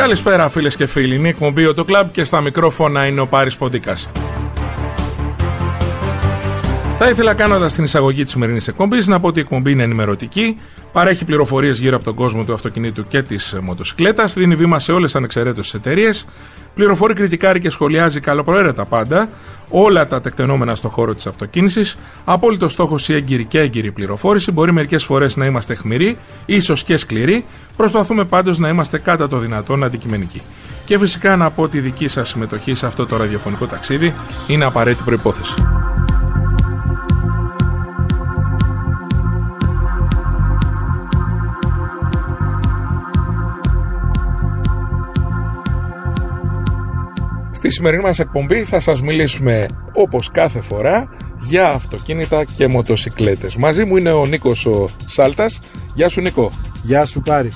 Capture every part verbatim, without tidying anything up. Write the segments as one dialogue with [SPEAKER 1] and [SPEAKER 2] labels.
[SPEAKER 1] Καλησπέρα φίλες και φίλοι, είναι η εκπομπή Auto Club και στα μικρόφωνα είναι ο Πάρης Ποντίκας. Θα ήθελα, κάνοντας την εισαγωγή της σημερινής εκπομπής, να πω ότι η εκπομπή είναι ενημερωτική, παρέχει πληροφορίες γύρω από τον κόσμο του αυτοκινήτου και της μοτοσυκλέτας, δίνει βήμα σε όλες ανεξαιρέτως τις εταιρείες, πληροφορεί, κριτικάρει και σχολιάζει καλοπροαίρετα πάντα όλα τα τεκτενόμενα στον χώρο της αυτοκίνησης. Απόλυτο στόχος η έγκυρη και έγκυρη πληροφόρηση. Μπορεί μερικές φορές να είμαστε αιχμηροί, ίσως και σκληροί. Προσπαθούμε πάντως να είμαστε κατά το δυνατόν αντικειμενικοί. Και φυσικά να πω ότι η δική σας συμμετοχή σε αυτό το ραδιοφωνικό ταξίδι είναι απαραίτητη προϋπόθεση. Στη σημερινή μας εκπομπή θα σας μιλήσουμε, όπως κάθε φορά, για αυτοκίνητα και μοτοσυκλέτες. Μαζί μου είναι ο Νίκος ο Σάλτας. Γεια σου Νίκο.
[SPEAKER 2] Γεια σου Πάρη.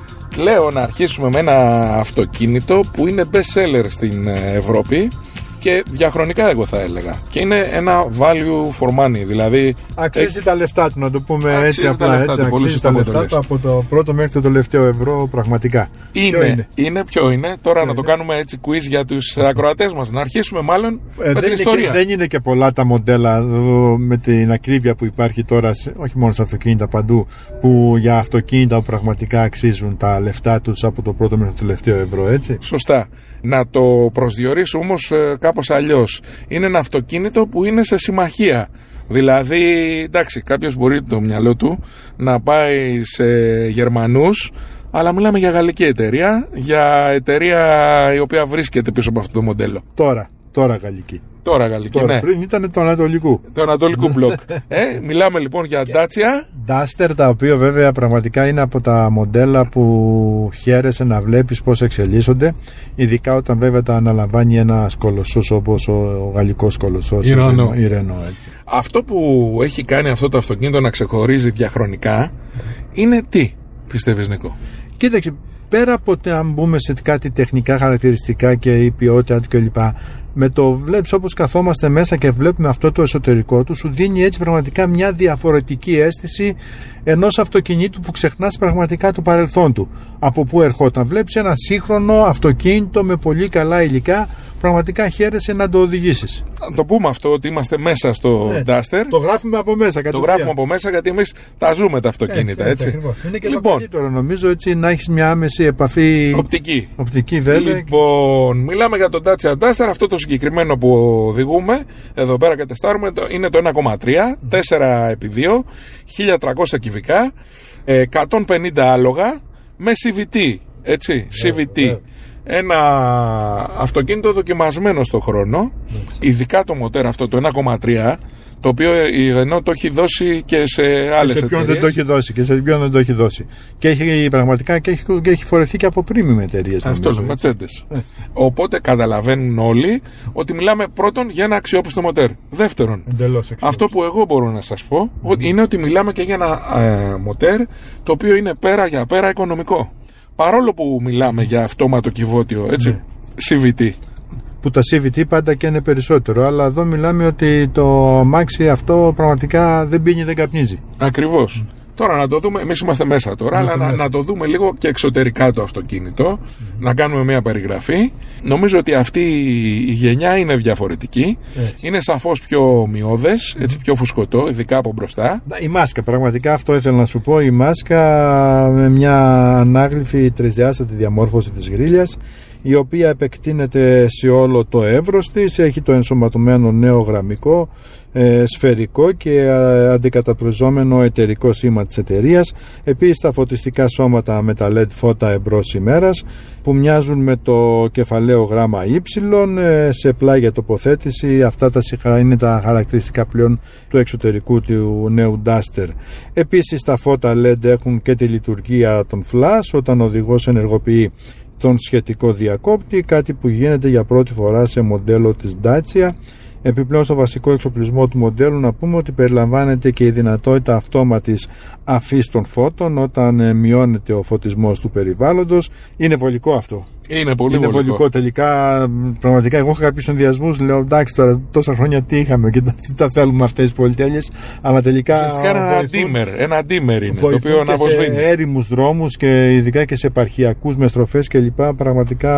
[SPEAKER 1] Λέω να αρχίσουμε με ένα αυτοκίνητο που είναι best seller στην Ευρώπη και διαχρονικά, εγώ θα έλεγα. Και είναι ένα value for money, δηλαδή
[SPEAKER 2] αξίζει ε... τα λεφτά του, να το πούμε
[SPEAKER 1] αξίζει
[SPEAKER 2] έτσι
[SPEAKER 1] τα
[SPEAKER 2] απλά.
[SPEAKER 1] Λεφτά
[SPEAKER 2] έτσι,
[SPEAKER 1] του,
[SPEAKER 2] αξίζει τα λεφτά του από το πρώτο μέχρι το τελευταίο ευρώ, πραγματικά.
[SPEAKER 1] Είναι, ποιο είναι? είναι, ποιο είναι. Τώρα είναι. να το κάνουμε έτσι quiz για τους ακροατές μας. Να αρχίσουμε μάλλον ε, με την ιστορία.
[SPEAKER 2] Και, δεν είναι και πολλά τα μοντέλα εδώ, με την ακρίβεια που υπάρχει τώρα, όχι μόνο σε αυτοκίνητα, παντού, που για αυτοκίνητα που πραγματικά αξίζουν τα λεφτά τους από το πρώτο μέχρι το τελευταίο ευρώ, έτσι.
[SPEAKER 1] Σωστά. Να το προσδιορίσω όμως ε, κάπως αλλιώς. Είναι ένα αυτοκίνητο που είναι σε συμμαχία. Δηλαδή, εντάξει, κάποιος μπορεί το μυαλό του να πάει σε Γερμανούς, αλλά μιλάμε για γαλλική εταιρεία, για εταιρεία η οποία βρίσκεται πίσω από αυτό το μοντέλο.
[SPEAKER 2] Τώρα, τώρα γαλλική.
[SPEAKER 1] Τώρα γαλλική,
[SPEAKER 2] Τώρα,
[SPEAKER 1] ναι.
[SPEAKER 2] Πριν ήταν το Ανατολικού.
[SPEAKER 1] Το Ανατολικού μπλοκ. ε, μιλάμε λοιπόν για Dacia.
[SPEAKER 2] Duster, τα οποία βέβαια πραγματικά είναι από τα μοντέλα που χαίρεσαι να βλέπεις πώς εξελίσσονται. Ειδικά όταν βέβαια τα αναλαμβάνει ένας κολοσσός όπως ο, ο γαλλικός κολοσσός, η Renault.
[SPEAKER 1] Αυτό που έχει κάνει αυτό το αυτοκίνητο να ξεχωρίζει διαχρονικά είναι τι, πιστεύεις Νίκο?
[SPEAKER 2] Κοίταξε, πέρα από το αν μπούμε σε κάτι τεχνικά χαρακτηριστικά και η ποιότητα του κλπ. Με το βλέπεις όπως καθόμαστε μέσα και βλέπουμε αυτό το εσωτερικό του, σου δίνει έτσι πραγματικά μια διαφορετική αίσθηση ενός αυτοκινήτου που ξεχνάς πραγματικά το παρελθόν του. Από πού ερχόταν. Βλέπεις ένα σύγχρονο αυτοκίνητο με πολύ καλά υλικά, πραγματικά χαίρεσαι να το οδηγήσεις.
[SPEAKER 1] Να το πούμε αυτό, ότι είμαστε μέσα στο ναι, Duster.
[SPEAKER 2] Το γράφουμε από μέσα.
[SPEAKER 1] Το γράφουμε από μέσα γιατί εμείς τα ζούμε τα αυτοκίνητα. Έτσι, έτσι.
[SPEAKER 2] έτσι. Είναι και λοιπόν, το καλύτερο νομίζω, έτσι, να έχεις μια άμεση επαφή.
[SPEAKER 1] Οπτική.
[SPEAKER 2] Οπτική βέβαια.
[SPEAKER 1] Λοιπόν, μιλάμε για το Dacia Duster. Αυτό το συγκεκριμένο που οδηγούμε εδώ πέρα και τεστάρουμε είναι το ένα κόμμα τρία, τέσσερα επί δύο, χίλια τριακόσια κυβικά, εκατόν πενήντα άλογα με σι βι τι. Έτσι, yeah, σι βι τι. Yeah. Ένα αυτοκίνητο δοκιμασμένο στο χρόνο, yeah. ειδικά το μοτέρ αυτό το ένα κόμμα τρία, το οποίο η Renault το έχει δώσει και σε άλλες εταιρείες.
[SPEAKER 2] Σε ποιον δεν το έχει δώσει και σε ποιον δεν το έχει δώσει. Και έχει πραγματικά και έχει, και έχει φορεθεί και από premium εταιρείες.
[SPEAKER 1] Αυτός ο Mercedes. Yeah. Οπότε καταλαβαίνουν όλοι ότι μιλάμε πρώτον για ένα αξιόπιστο μοτέρ. Δεύτερον, αυτό που εγώ μπορώ να σας πω mm-hmm. είναι ότι μιλάμε και για ένα ε, μοτέρ το οποίο είναι πέρα για πέρα οικονομικό. Παρόλο που μιλάμε για αυτόματο κυβότιο, έτσι, yeah. σι βι τι.
[SPEAKER 2] Που τα σι βι τι πάντα και είναι περισσότερο, αλλά εδώ μιλάμε ότι το αμάξι αυτό πραγματικά δεν πίνει, δεν καπνίζει.
[SPEAKER 1] Ακριβώς. Mm. Τώρα να το δούμε, εμείς είμαστε μέσα τώρα, είμαστε αλλά μέσα. Να, να το δούμε λίγο και εξωτερικά το αυτοκίνητο, mm. να κάνουμε μια περιγραφή. Νομίζω ότι αυτή η γενιά είναι διαφορετική, έτσι. Είναι σαφώς πιο μειώδες, έτσι, πιο φουσκωτό, ειδικά από μπροστά.
[SPEAKER 2] Η μάσκα, πραγματικά αυτό ήθελα να σου πω, η μάσκα με μια ανάγλυφη τρισδιάστατη διαμόρφωση της γρίλιας, η οποία επεκτείνεται σε όλο το εύρος της, έχει το ενσωματωμένο νέο γραμμικό, ε, σφαιρικό και ε, αντικαταπτυριζόμενο εταιρικό σήμα της εταιρείας. Επίσης τα φωτιστικά σώματα με τα ελ ι ντι φώτα εμπρός ημέρας που μοιάζουν με το κεφαλαίο γράμμα Y, ε, σε πλάγια τοποθέτηση. Αυτά τα είναι τα χαρακτηριστικά πλέον του εξωτερικού του νέου Duster. Επίσης τα φώτα ελ ι ντι έχουν και τη λειτουργία των flash όταν ο οδηγός ενεργοποιεί τον σχετικό διακόπτη, κάτι που γίνεται για πρώτη φορά σε μοντέλο της Dacia. Επιπλέον στο βασικό εξοπλισμό του μοντέλου να πούμε ότι περιλαμβάνεται και η δυνατότητα αυτόματης αφής των φώτων όταν μειώνεται ο φωτισμός του περιβάλλοντος. Είναι βολικό αυτό.
[SPEAKER 1] Είναι πολύ
[SPEAKER 2] είναι
[SPEAKER 1] βολικό.
[SPEAKER 2] βολικό. Τελικά, πραγματικά, εγώ έχω κάποιους ενδιασμούς. Λέω εντάξει, τώρα τόσα χρόνια τι είχαμε και τα, τα θέλουμε αυτές τις πολυτέλειες. Αλλά τελικά.
[SPEAKER 1] Ουσιαστικά ένα αντίμερ. Ένα αντίμερ είναι. Το οποίο αναβοσβήνει.
[SPEAKER 2] Σε έρημους δρόμους και ειδικά και σε επαρχιακούς με στροφές κλπ. Πραγματικά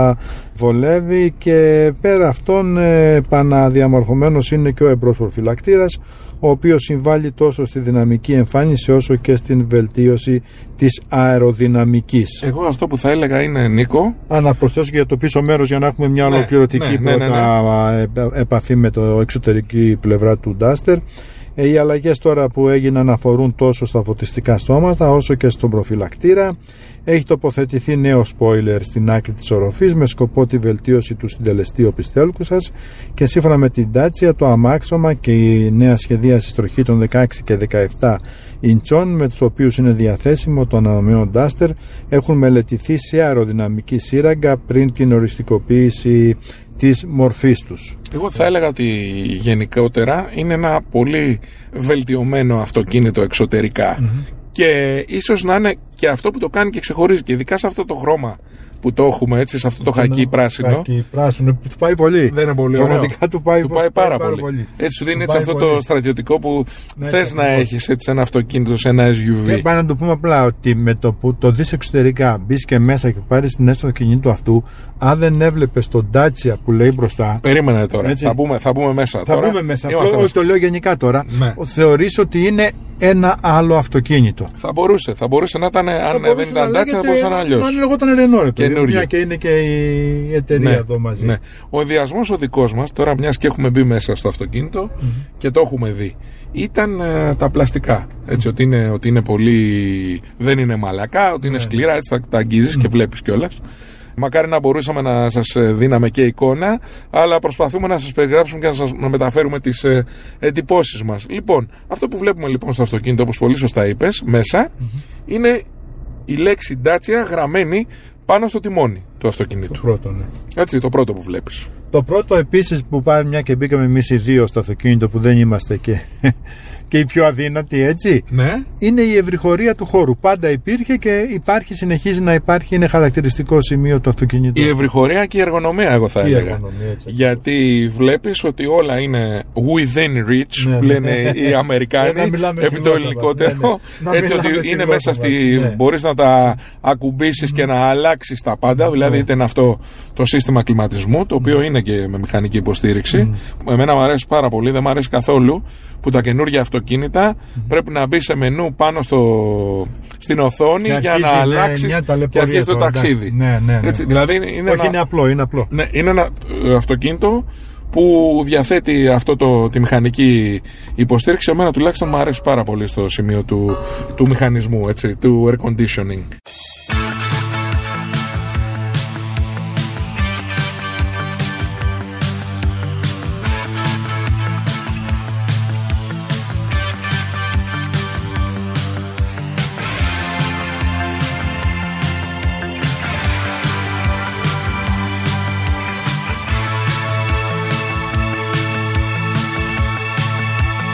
[SPEAKER 2] βολεύει. Και πέρα αυτόν, επαναδιαμορφωμένος είναι και ο εμπρός προφυλακτήρας, ο οποίος συμβάλλει τόσο στη δυναμική εμφάνιση όσο και στην βελτίωση της αεροδυναμικής.
[SPEAKER 1] Εγώ αυτό που θα έλεγα είναι, Νίκο,
[SPEAKER 2] Α, να προσθέσω και για το πίσω μέρος για να έχουμε μια
[SPEAKER 1] ναι,
[SPEAKER 2] ολοκληρωτική
[SPEAKER 1] ναι, ναι,
[SPEAKER 2] πρώτα ναι, ναι. επαφή με το εξωτερική πλευρά του Duster. Οι αλλαγές τώρα που έγιναν αφορούν τόσο στα φωτιστικά στρώματα όσο και στον προφυλακτήρα. Έχει τοποθετηθεί νέο spoiler στην άκρη της οροφής με σκοπό τη βελτίωση του συντελεστή οπισθέλκουσας και σύμφωνα με την Dacia το αμάξωμα και η νέα σχεδίαση στροχή των δεκαέξι και δεκαεπτά ιντσών με τους οποίους είναι διαθέσιμο το ανανεωμένο Duster έχουν μελετηθεί σε αεροδυναμική σύραγγα πριν την οριστικοποίηση της μορφής τους.
[SPEAKER 1] Εγώ θα έλεγα ότι γενικότερα είναι ένα πολύ βελτιωμένο αυτοκίνητο εξωτερικά mm-hmm. και ίσως να είναι και αυτό που το κάνει και ξεχωρίζει και ειδικά σε αυτό το χρώμα που το έχουμε, έτσι, σε αυτό το χακί πράσινο.
[SPEAKER 2] Χακί πράσινο, του πάει πολύ.
[SPEAKER 1] Δεν είναι πολύ
[SPEAKER 2] πραγματικά
[SPEAKER 1] ωραίο.
[SPEAKER 2] Του πάει,
[SPEAKER 1] του πάει πάρα, πάρα
[SPEAKER 2] πολύ.
[SPEAKER 1] πολύ. Έτσι σου δίνει έτσι αυτό
[SPEAKER 2] πολύ.
[SPEAKER 1] Το στρατιωτικό που
[SPEAKER 2] ναι,
[SPEAKER 1] θες να έχεις έτσι ένα αυτοκίνητο σε ένα ες γιου βι.
[SPEAKER 2] Και πάει να το πούμε απλά ότι με το που το δεις εξωτερικά, μπεις και μέσα και πάρεις την αίσθηση του κινήτου αυτού, αν δεν έβλεπες τον Dacia που λέει μπροστά.
[SPEAKER 1] Περίμενε τώρα. Θα μπούμε, θα μπούμε μέσα.
[SPEAKER 2] Θα
[SPEAKER 1] τώρα.
[SPEAKER 2] μπούμε μέσα.
[SPEAKER 1] Είμαστε
[SPEAKER 2] Όχι, το λέω γενικά τώρα.
[SPEAKER 1] Ναι.
[SPEAKER 2] Θεωρείς ότι είναι ένα άλλο αυτοκίνητο.
[SPEAKER 1] Θα μπορούσε, θα μπορούσε να ήταν, αν δεν ήταν Dacia, θα μπορούσε να είναι αλλιώς.
[SPEAKER 2] Αν λεγόταν Renault,
[SPEAKER 1] καινούριο.
[SPEAKER 2] Και είναι και η εταιρεία
[SPEAKER 1] ναι,
[SPEAKER 2] εδώ μαζί.
[SPEAKER 1] Ναι. Ο ενδιασμός ο δικός μας, τώρα μιας και έχουμε μπει μέσα στο αυτοκίνητο mm-hmm. και το έχουμε δει, ήταν ε, τα πλαστικά. Έτσι, mm-hmm. ότι, είναι, ότι είναι πολύ. Δεν είναι μαλακά, ότι είναι mm-hmm. σκληρά, έτσι τα, τα αγγίζεις mm-hmm. και βλέπεις κιόλας. Μακάρι να μπορούσαμε να σας δίναμε και εικόνα, αλλά προσπαθούμε να σας περιγράψουμε και να σας να μεταφέρουμε τις ε, εντυπώσεις μας. Λοιπόν, αυτό που βλέπουμε λοιπόν στο αυτοκίνητο, όπως πολύ σωστά είπες, μέσα mm-hmm. είναι η λέξη Dacia γραμμένη πάνω στο τιμόνι του αυτοκινήτου.
[SPEAKER 2] Το πρώτο, ναι.
[SPEAKER 1] Έτσι, το πρώτο που βλέπεις.
[SPEAKER 2] Το πρώτο επίσης που πάει μια και μπήκαμε εμείς οι δύο στο αυτοκίνητο που δεν είμαστε και, και οι πιο αδύνατοι, έτσι.
[SPEAKER 1] Ναι.
[SPEAKER 2] Είναι η ευρυχωρία του χώρου. Πάντα υπήρχε και υπάρχει, συνεχίζει να υπάρχει, είναι χαρακτηριστικό σημείο του αυτοκινήτου.
[SPEAKER 1] Η ευρυχωρία και η εργονομία, εγώ θα
[SPEAKER 2] η
[SPEAKER 1] έλεγα.
[SPEAKER 2] Εργονομία, έτσι.
[SPEAKER 1] Γιατί βλέπεις ότι όλα είναι within reach, ναι, λένε ναι. οι Αμερικάνοι, επί το ελληνικότερο. Ναι, ναι. Έτσι ότι είναι μέσα στη. Ναι. Μπορείς να τα ακουμπήσεις mm. και να αλλάξεις τα πάντα. Mm. Δηλαδή, είτε είναι αυτό το σύστημα κλιματισμού, το οποίο mm. είναι και με μηχανική υποστήριξη. Mm. Εμένα μου αρέσει πάρα πολύ, δεν μου αρέσει καθόλου που τα καινούργια αυτοκίνητα mm. πρέπει να μπει σε μενού πάνω στο, στην οθόνη για να ναι, αλλάξεις και αρχίζει το ταξίδι.
[SPEAKER 2] Ναι, ναι, ναι.
[SPEAKER 1] Έτσι, δηλαδή είναι
[SPEAKER 2] Όχι,
[SPEAKER 1] ένα,
[SPEAKER 2] είναι απλό, είναι απλό.
[SPEAKER 1] Ναι, είναι ένα αυτοκίνητο που διαθέτει αυτό το, τη μηχανική υποστήριξη. Εμένα τουλάχιστον μου αρέσει πάρα πολύ στο σημείο του, του μηχανισμού, έτσι, του air conditioning.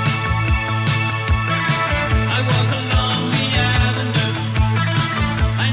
[SPEAKER 3] I walk along the avenue. I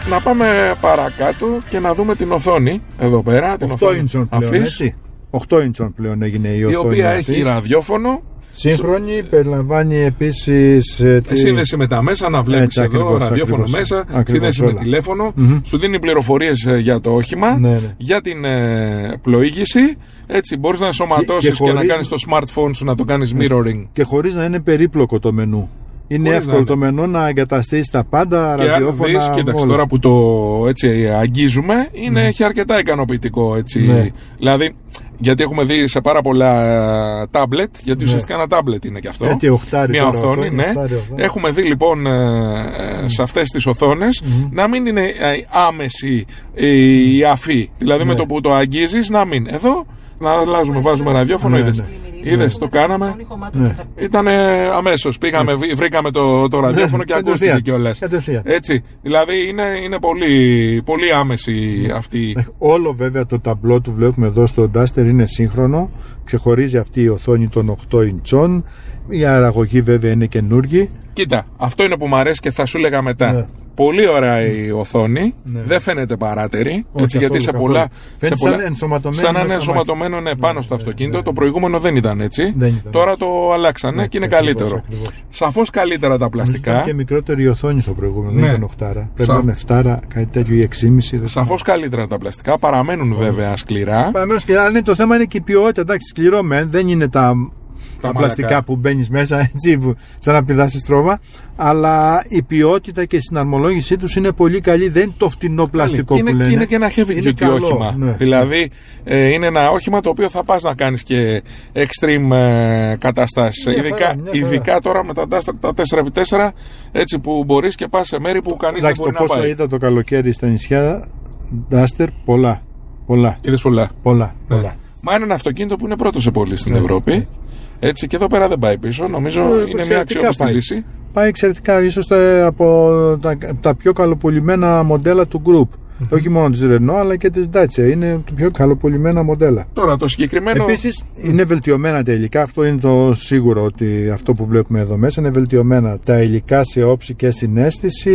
[SPEAKER 1] Να πάμε παρακάτω και να δούμε την οθόνη εδώ πέρα. Την
[SPEAKER 2] οκτώ ίντσων πλέον, έτσι. οκτώ ίντσων πλέον έγινε η οθόνη.
[SPEAKER 1] Η οποία
[SPEAKER 2] αυτής.
[SPEAKER 1] έχει ραδιόφωνο.
[SPEAKER 2] Σύγχρονη, περιλαμβάνει επίσης ε, τη...
[SPEAKER 1] σύνδεση με τα μέσα, να βλέπεις εδώ,
[SPEAKER 2] ακριβώς,
[SPEAKER 1] ραδιόφωνο
[SPEAKER 2] ακριβώς,
[SPEAKER 1] μέσα,
[SPEAKER 2] ακριβώς
[SPEAKER 1] σύνδεση
[SPEAKER 2] όλα.
[SPEAKER 1] με τηλέφωνο,
[SPEAKER 2] Mm-hmm.
[SPEAKER 1] σου δίνει πληροφορίες για το όχημα,
[SPEAKER 2] ναι, ναι.
[SPEAKER 1] για την ε, πλοήγηση, έτσι μπορείς να ενσωματώσεις και, και, και να κάνεις το smartphone σου να το κάνεις mirroring.
[SPEAKER 2] Και χωρίς να είναι περίπλοκο το μενού. Είναι
[SPEAKER 1] χωρίς
[SPEAKER 2] εύκολο
[SPEAKER 1] να
[SPEAKER 2] το μενού να εγκαταστήσεις τα πάντα,
[SPEAKER 1] και
[SPEAKER 2] ραδιόφωνα,
[SPEAKER 1] αν δεις, κοίταξε τώρα που το έτσι αγγίζουμε, είναι, mm. έχει αρκετά ικανοποιητικό, έτσι,
[SPEAKER 2] ναι.
[SPEAKER 1] δηλαδή... Γιατί έχουμε δει σε πάρα πολλά τάμπλετ, γιατί ναι. ουσιαστικά ένα τάμπλετ είναι και αυτό.
[SPEAKER 2] Έτσι, οχτάρι,
[SPEAKER 1] μια οθόνη, οθόνη, ναι.
[SPEAKER 2] Οχτάρι, οχτάρι.
[SPEAKER 1] Έχουμε δει λοιπόν mm. σε αυτές τις οθόνες mm. να μην είναι άμεση η αφή. Δηλαδή ναι. με το που το αγγίζεις να μην. Εδώ να αλλάζουμε, βάζουμε ραδιόφωνο, είδες. Ναι, ναι. Είδες, το κάναμε. Ναι. Ήταν αμέσως. Πήγαμε, ναι. βρήκαμε το, το ραδιόφωνο και ακούστηκε κιόλας. Έτσι. Δηλαδή είναι, είναι πολύ, πολύ άμεση αυτή.
[SPEAKER 2] Όλο βέβαια το ταμπλό του βλέπουμε εδώ στο Duster είναι σύγχρονο. Ξεχωρίζει αυτή η οθόνη των οκτώ ιντσών. Η αραγωγή βέβαια είναι καινούργια.
[SPEAKER 1] Κοίτα, αυτό είναι που μου αρέσει και θα σου έλεγα μετά. Ναι. Πολύ ωραία η οθόνη, ναι. δεν φαίνεται παράτερη, όχι, έτσι, γιατί σε πολλά, σε πολλά. Σαν ενσωματωμένο, σαν είναι ενσωματωμένο ναι, πάνω ναι, στο αυτοκίνητο. Ναι, το προηγούμενο δεν ήταν έτσι. Δεν ήταν. Τώρα το αλλάξανε ναι, και είναι ακριβώς, καλύτερο. Σαφώς καλύτερα τα πλαστικά.
[SPEAKER 2] Ήταν και μικρότερη η οθόνη στο προηγούμενο, ναι. δεν ήταν οχτάρα. Πρέπει Σα... να είναι εφτάρα, κάτι τέτοιο ή έξι κόμμα πέντε.
[SPEAKER 1] Σαφώς καλύτερα τα πλαστικά. Παραμένουν βέβαια σκληρά.
[SPEAKER 2] Παραμένουν σκληρά, ναι, το θέμα είναι και η ποιότητα. Εντάξει, σκληρό μεν, δεν είναι τα. Τα, τα πλαστικά που μπαίνεις μέσα έτσι, που, σαν να πηδάς στρώμα, αλλά η ποιότητα και η συναρμολόγησή τους είναι πολύ καλή. Δεν είναι το φτηνό πλαστικό
[SPEAKER 1] είναι,
[SPEAKER 2] που λένε.
[SPEAKER 1] Είναι και ένα heavy duty όχημα. Ναι. Δηλαδή ε, είναι ένα όχημα το οποίο θα πας να κάνεις και extreme ε, καταστάσεις. Μια ειδικά, χαρά, ειδικά τώρα με τα, τα τέσσερα επί τέσσερα έτσι που μπορείς και πας σε μέρη που κανείς δεν μπορεί να πάει.
[SPEAKER 2] Πόσα είδα το καλοκαίρι στα νησιά Duster, πολλά. πολλά.
[SPEAKER 1] Είδες πολλά.
[SPEAKER 2] πολλά,
[SPEAKER 1] ναι.
[SPEAKER 2] πολλά.
[SPEAKER 1] Μα είναι ένα αυτοκίνητο που είναι πρώτο σε πόλη στην έτσι, Ευρώπη. Έτσι. Έτσι, και εδώ πέρα δεν πάει πίσω. Νομίζω ε, είναι μια αξιόπιστη λύση.
[SPEAKER 2] Πάει εξαιρετικά, ίσως από τα, τα πιο καλοπολιμένα μοντέλα του group. Mm-hmm. Όχι μόνο της Renault αλλά και της Dacia. Είναι το πιο καλοπολιμένα μοντέλα.
[SPEAKER 1] Τώρα το συγκεκριμένο.
[SPEAKER 2] Επίσης είναι βελτιωμένα τα υλικά. Αυτό είναι το σίγουρο ότι αυτό που βλέπουμε εδώ μέσα είναι βελτιωμένα. Τα υλικά σε όψη και συναίσθηση.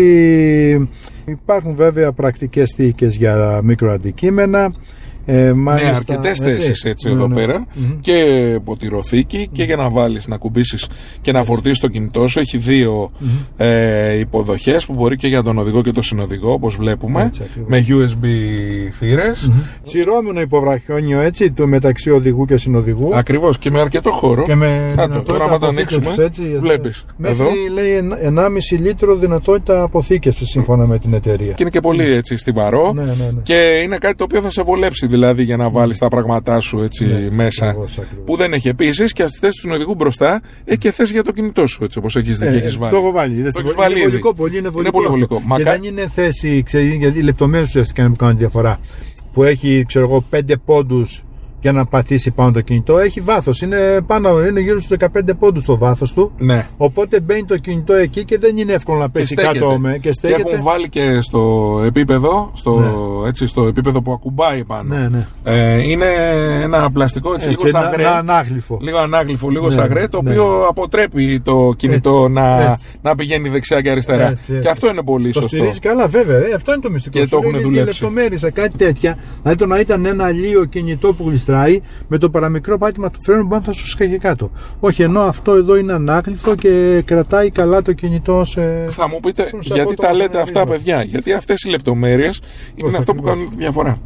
[SPEAKER 2] Υπάρχουν βέβαια πρακτικές θήκες για μικροαντικείμενα. Ε, μάλιστα,
[SPEAKER 1] ναι, αρκετές θέσεις έτσι ναι, εδώ ναι, πέρα mm-hmm. και ποτηροθήκη mm-hmm. και για να βάλεις, να κουμπίσεις και να φορτίσεις το κινητό σου. Έχει δύο mm-hmm. ε, υποδοχές που μπορεί και για τον οδηγό και τον συνοδηγό, όπως βλέπουμε, έτσι, με γιου ες μπι θύρες.
[SPEAKER 2] Mm-hmm. Σειρώμενο υποβραχιόνιο έτσι, το μεταξύ οδηγού και συνοδηγού.
[SPEAKER 1] Ακριβώς, και με αρκετό χώρο.
[SPEAKER 2] Και με
[SPEAKER 1] Άτο, τώρα άμα το ανοίξουμε, έτσι, βλέπεις
[SPEAKER 2] μέχρι
[SPEAKER 1] εδώ.
[SPEAKER 2] Λέει ενάμιση λίτρο δυνατότητα αποθήκευσης σύμφωνα με την εταιρεία.
[SPEAKER 1] Και είναι και πολύ έτσι στιβαρό
[SPEAKER 2] ναι, ναι, ναι.
[SPEAKER 1] και είναι κάτι το οποίο θα σε βολέψει. Δηλαδή για να βάλεις τα πράγματά σου έτσι ναι, μέσα ακριβώς, ακριβώς. Που δεν έχει επίσης και στη θέση του οδηγού μπροστά έχει και θέση για το κινητό σου έτσι όπως έχεις δει
[SPEAKER 2] ε,
[SPEAKER 1] και έχεις βάλει.
[SPEAKER 2] Το έχω βάλει.
[SPEAKER 1] Το έχεις βάλει.
[SPEAKER 2] Είναι βολικό, πολύ είναι βολικό.
[SPEAKER 1] Είναι πολύ βολικό.
[SPEAKER 2] Και δεν είναι θέση, ξέρει, γιατί οι λεπτομέρειες ουσιαστικά είναι που κάνουν διαφορά. Που έχει, ξέρω εγώ, πέντε πόντους για να πατήσει πάνω το κινητό. Έχει βάθος, είναι, πάνω, είναι γύρω στους δεκαπέντε πόντους το βάθος του.
[SPEAKER 1] Ναι.
[SPEAKER 2] Οπότε μπαίνει το κινητό εκεί και δεν είναι εύκολο να πέσει κάτω με, και στέκεται.
[SPEAKER 1] Και έχουν βάλει και στο επίπεδο, στο, ναι. έτσι, στο επίπεδο που ακουμπάει πάνω.
[SPEAKER 2] Ναι, ναι.
[SPEAKER 1] Ε, είναι ένα πλαστικό έτσι, έτσι, λίγο σαγρέ.
[SPEAKER 2] Ένα ανάγλυφο.
[SPEAKER 1] Λίγο ανάγλυφο, λίγο ναι, σαγρέ, το
[SPEAKER 2] ναι. οποίο
[SPEAKER 1] αποτρέπει το κινητό έτσι, να, έτσι. να πηγαίνει δεξιά και αριστερά. Έτσι, έτσι. Και αυτό είναι πολύ
[SPEAKER 2] το
[SPEAKER 1] σωστό.
[SPEAKER 2] Το στηρίζει καλά, βέβαια. Ε, αυτό είναι το μυστικό.
[SPEAKER 1] Και το έχουν δουλέψει.
[SPEAKER 2] Λεπτομέρειες, κάτι τέτοια. Δηλαδή το να ήταν ένα λίο κινητό που γλιστράει με το παραμικρό πάτημα του φρένου που θα σου σκάγει κάτω. Όχι, ενώ αυτό εδώ είναι ανάγλυφο και κρατάει καλά το κινητό σε...
[SPEAKER 1] Θα μου πείτε γιατί τα λέτε αυτά, παιδιά. Γιατί αυτές οι λεπτομέρειες είναι αυτό που κάνουν τη διαφορά.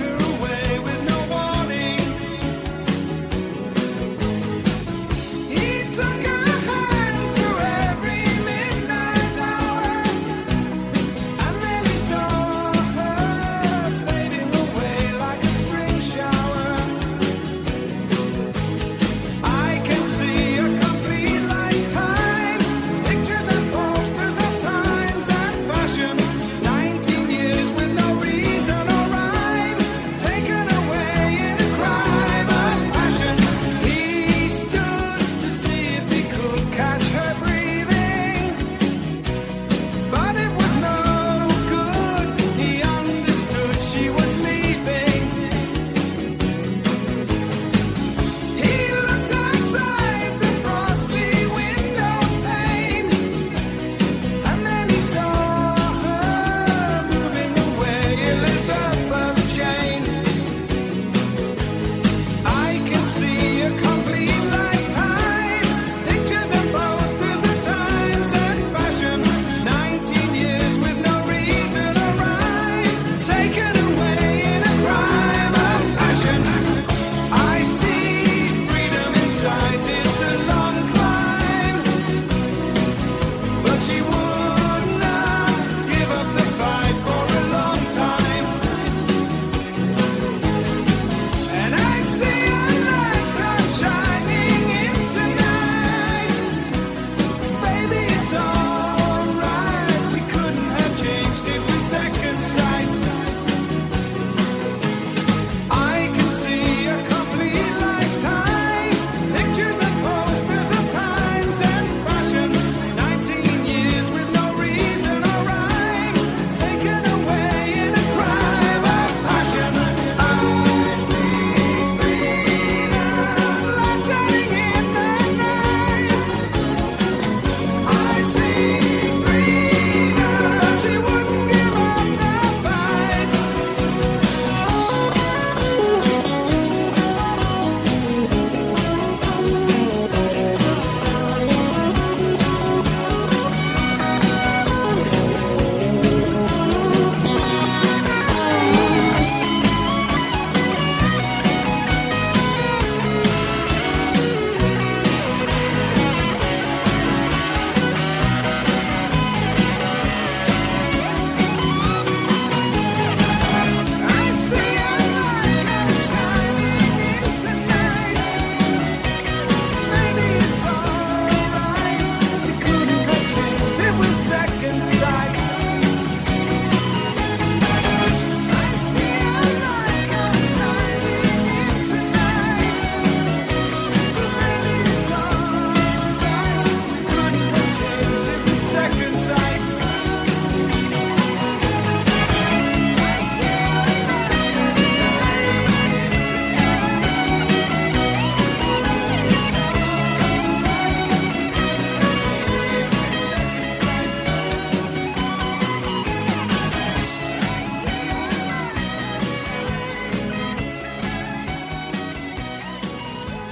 [SPEAKER 3] He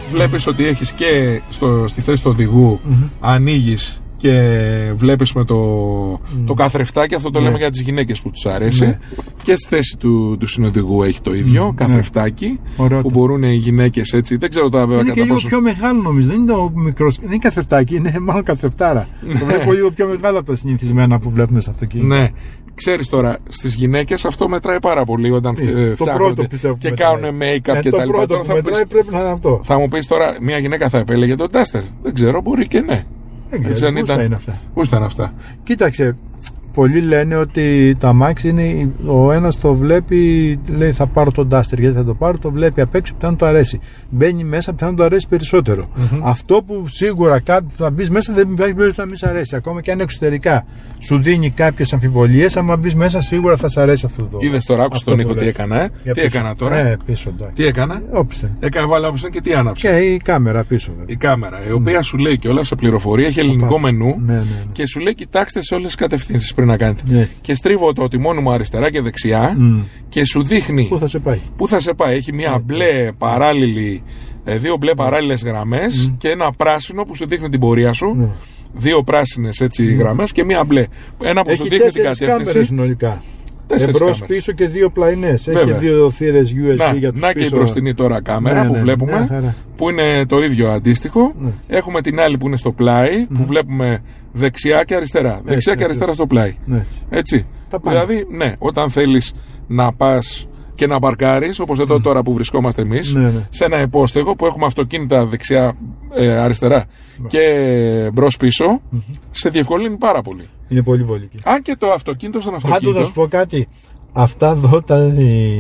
[SPEAKER 1] βλέπεις ότι έχεις και στο, στη θέση του οδηγού mm-hmm. ανοίγεις και βλέπεις με το, mm. το καθρεφτάκι, αυτό το mm. λέμε για τις γυναίκες που τους αρέσει. Mm. Και στη θέση του, του συνοδηγού έχει το ίδιο, mm. καθρεφτάκι, mm. που μπορούν οι γυναίκες έτσι. Δεν ξέρω τα βέβαια
[SPEAKER 2] είναι
[SPEAKER 1] κατά
[SPEAKER 2] και
[SPEAKER 1] πόσο.
[SPEAKER 2] Είναι λίγο πιο μεγάλο νομίζω, δεν είναι το μικρό, δεν είναι καθρεφτάκι, είναι μάλλον καθρεφτάρα. Το βλέπω λίγο πιο μεγάλο από τα συνηθισμένα που βλέπουμε σε αυτοκίνητο.
[SPEAKER 1] Ναι. Ξέρεις τώρα, στις γυναίκες αυτό μετράει πάρα πολύ όταν
[SPEAKER 2] ε, φτιάχνονται
[SPEAKER 1] και κάνουν make-up
[SPEAKER 2] ε,
[SPEAKER 1] και
[SPEAKER 2] το
[SPEAKER 1] τα λοιπά.
[SPEAKER 2] Το πρώτο που μετράει πεις, πρέπει να είναι αυτό.
[SPEAKER 1] Θα μου πεις τώρα, μια γυναίκα θα επέλεγε τον Duster. Δεν ξέρω, μπορεί και ναι.
[SPEAKER 2] Δεν ξέρω, πώς ήταν... θα είναι αυτά.
[SPEAKER 1] Πώς ήταν αυτά.
[SPEAKER 2] Κοίταξε, πολλοί λένε ότι το αμάξι είναι, ο ένας το βλέπει, λέει θα πάρω τον Duster γιατί θα το πάρω, το βλέπει απ' έξω, πιθανόν το αρέσει. Μπαίνει μέσα, πιθανόν το αρέσει περισσότερο. Mm-hmm. Αυτό που σίγουρα κάποιο θα μπει μέσα δεν υπάρχει περίπτωση να μην σ' αρέσει. Ακόμα και αν εξωτερικά σου δίνει κάποιες αμφιβολίες, άμα μπει μέσα σίγουρα θα σ' αρέσει αυτό το.
[SPEAKER 1] Είδες τώρα, άκουσε τον ήχο τι έκανα, ε? Τι
[SPEAKER 2] πίσω.
[SPEAKER 1] έκανα τώρα.
[SPEAKER 2] Ε, πίσω,
[SPEAKER 1] τι έκανα.
[SPEAKER 2] Όπισθεν.
[SPEAKER 1] Έκανα βάλα όπισθεν και τι άναψε.
[SPEAKER 2] Και η κάμερα πίσω βέβαια.
[SPEAKER 1] Η κάμερα, η οποία mm. σου λέει και όλα σε πληροφορία, έχει ελληνικό μενού
[SPEAKER 2] ναι, ναι, ναι.
[SPEAKER 1] και σου λέει κοιτάξτε σε όλες τις κατευθύνσεις πριν να κάνετε.
[SPEAKER 2] Ναι.
[SPEAKER 1] Και στρίβω το τιμόνι μου αριστερά και δεξιά mm. και σου δείχνει
[SPEAKER 2] πού θα σε πάει.
[SPEAKER 1] Πού θα σε πάει. Έχει μια yeah, μπλε παράλληλη, δύο μπλε παράλληλες γραμμές mm. και ένα πράσινο που σου δείχνει την πορεία σου. Mm. Δύο πράσινες έτσι mm. γραμμές και μια μπλε. Ένα που
[SPEAKER 2] έχει
[SPEAKER 1] σου δείχνει την κατεύθυνση.
[SPEAKER 2] Κάμερες συνολικά. Εμπρός πίσω και δύο πλαϊνές. Έχει δύο θύρες γιου ες μπι
[SPEAKER 1] να,
[SPEAKER 2] για τους
[SPEAKER 1] να
[SPEAKER 2] πίσω.
[SPEAKER 1] Και η μπροστινή τώρα κάμερα ναι, που ναι, βλέπουμε ναι, που είναι το ίδιο αντίστοιχο. Ναι. Έχουμε την άλλη που είναι στο πλάι που mm. βλέπουμε δεξιά και αριστερά. Έτσι, δεξιά έτσι, και αριστερά στο πλάι. Έτσι. έτσι. Δηλαδή, ναι, όταν θέλεις να πας και να παρκάρεις, όπως εδώ mm. τώρα που βρισκόμαστε εμείς, ναι, ναι. σε ένα υπόστεγο που έχουμε αυτοκίνητα δεξιά, ε, αριστερά mm. και μπρος πίσω, mm-hmm. σε διευκολύνει πάρα πολύ.
[SPEAKER 2] Είναι πολύ βολική.
[SPEAKER 1] Αν και το αυτοκίνητο σαν αυτοκίνητο.
[SPEAKER 2] Πάντως να σου πω κάτι. Αυτά εδώ όταν,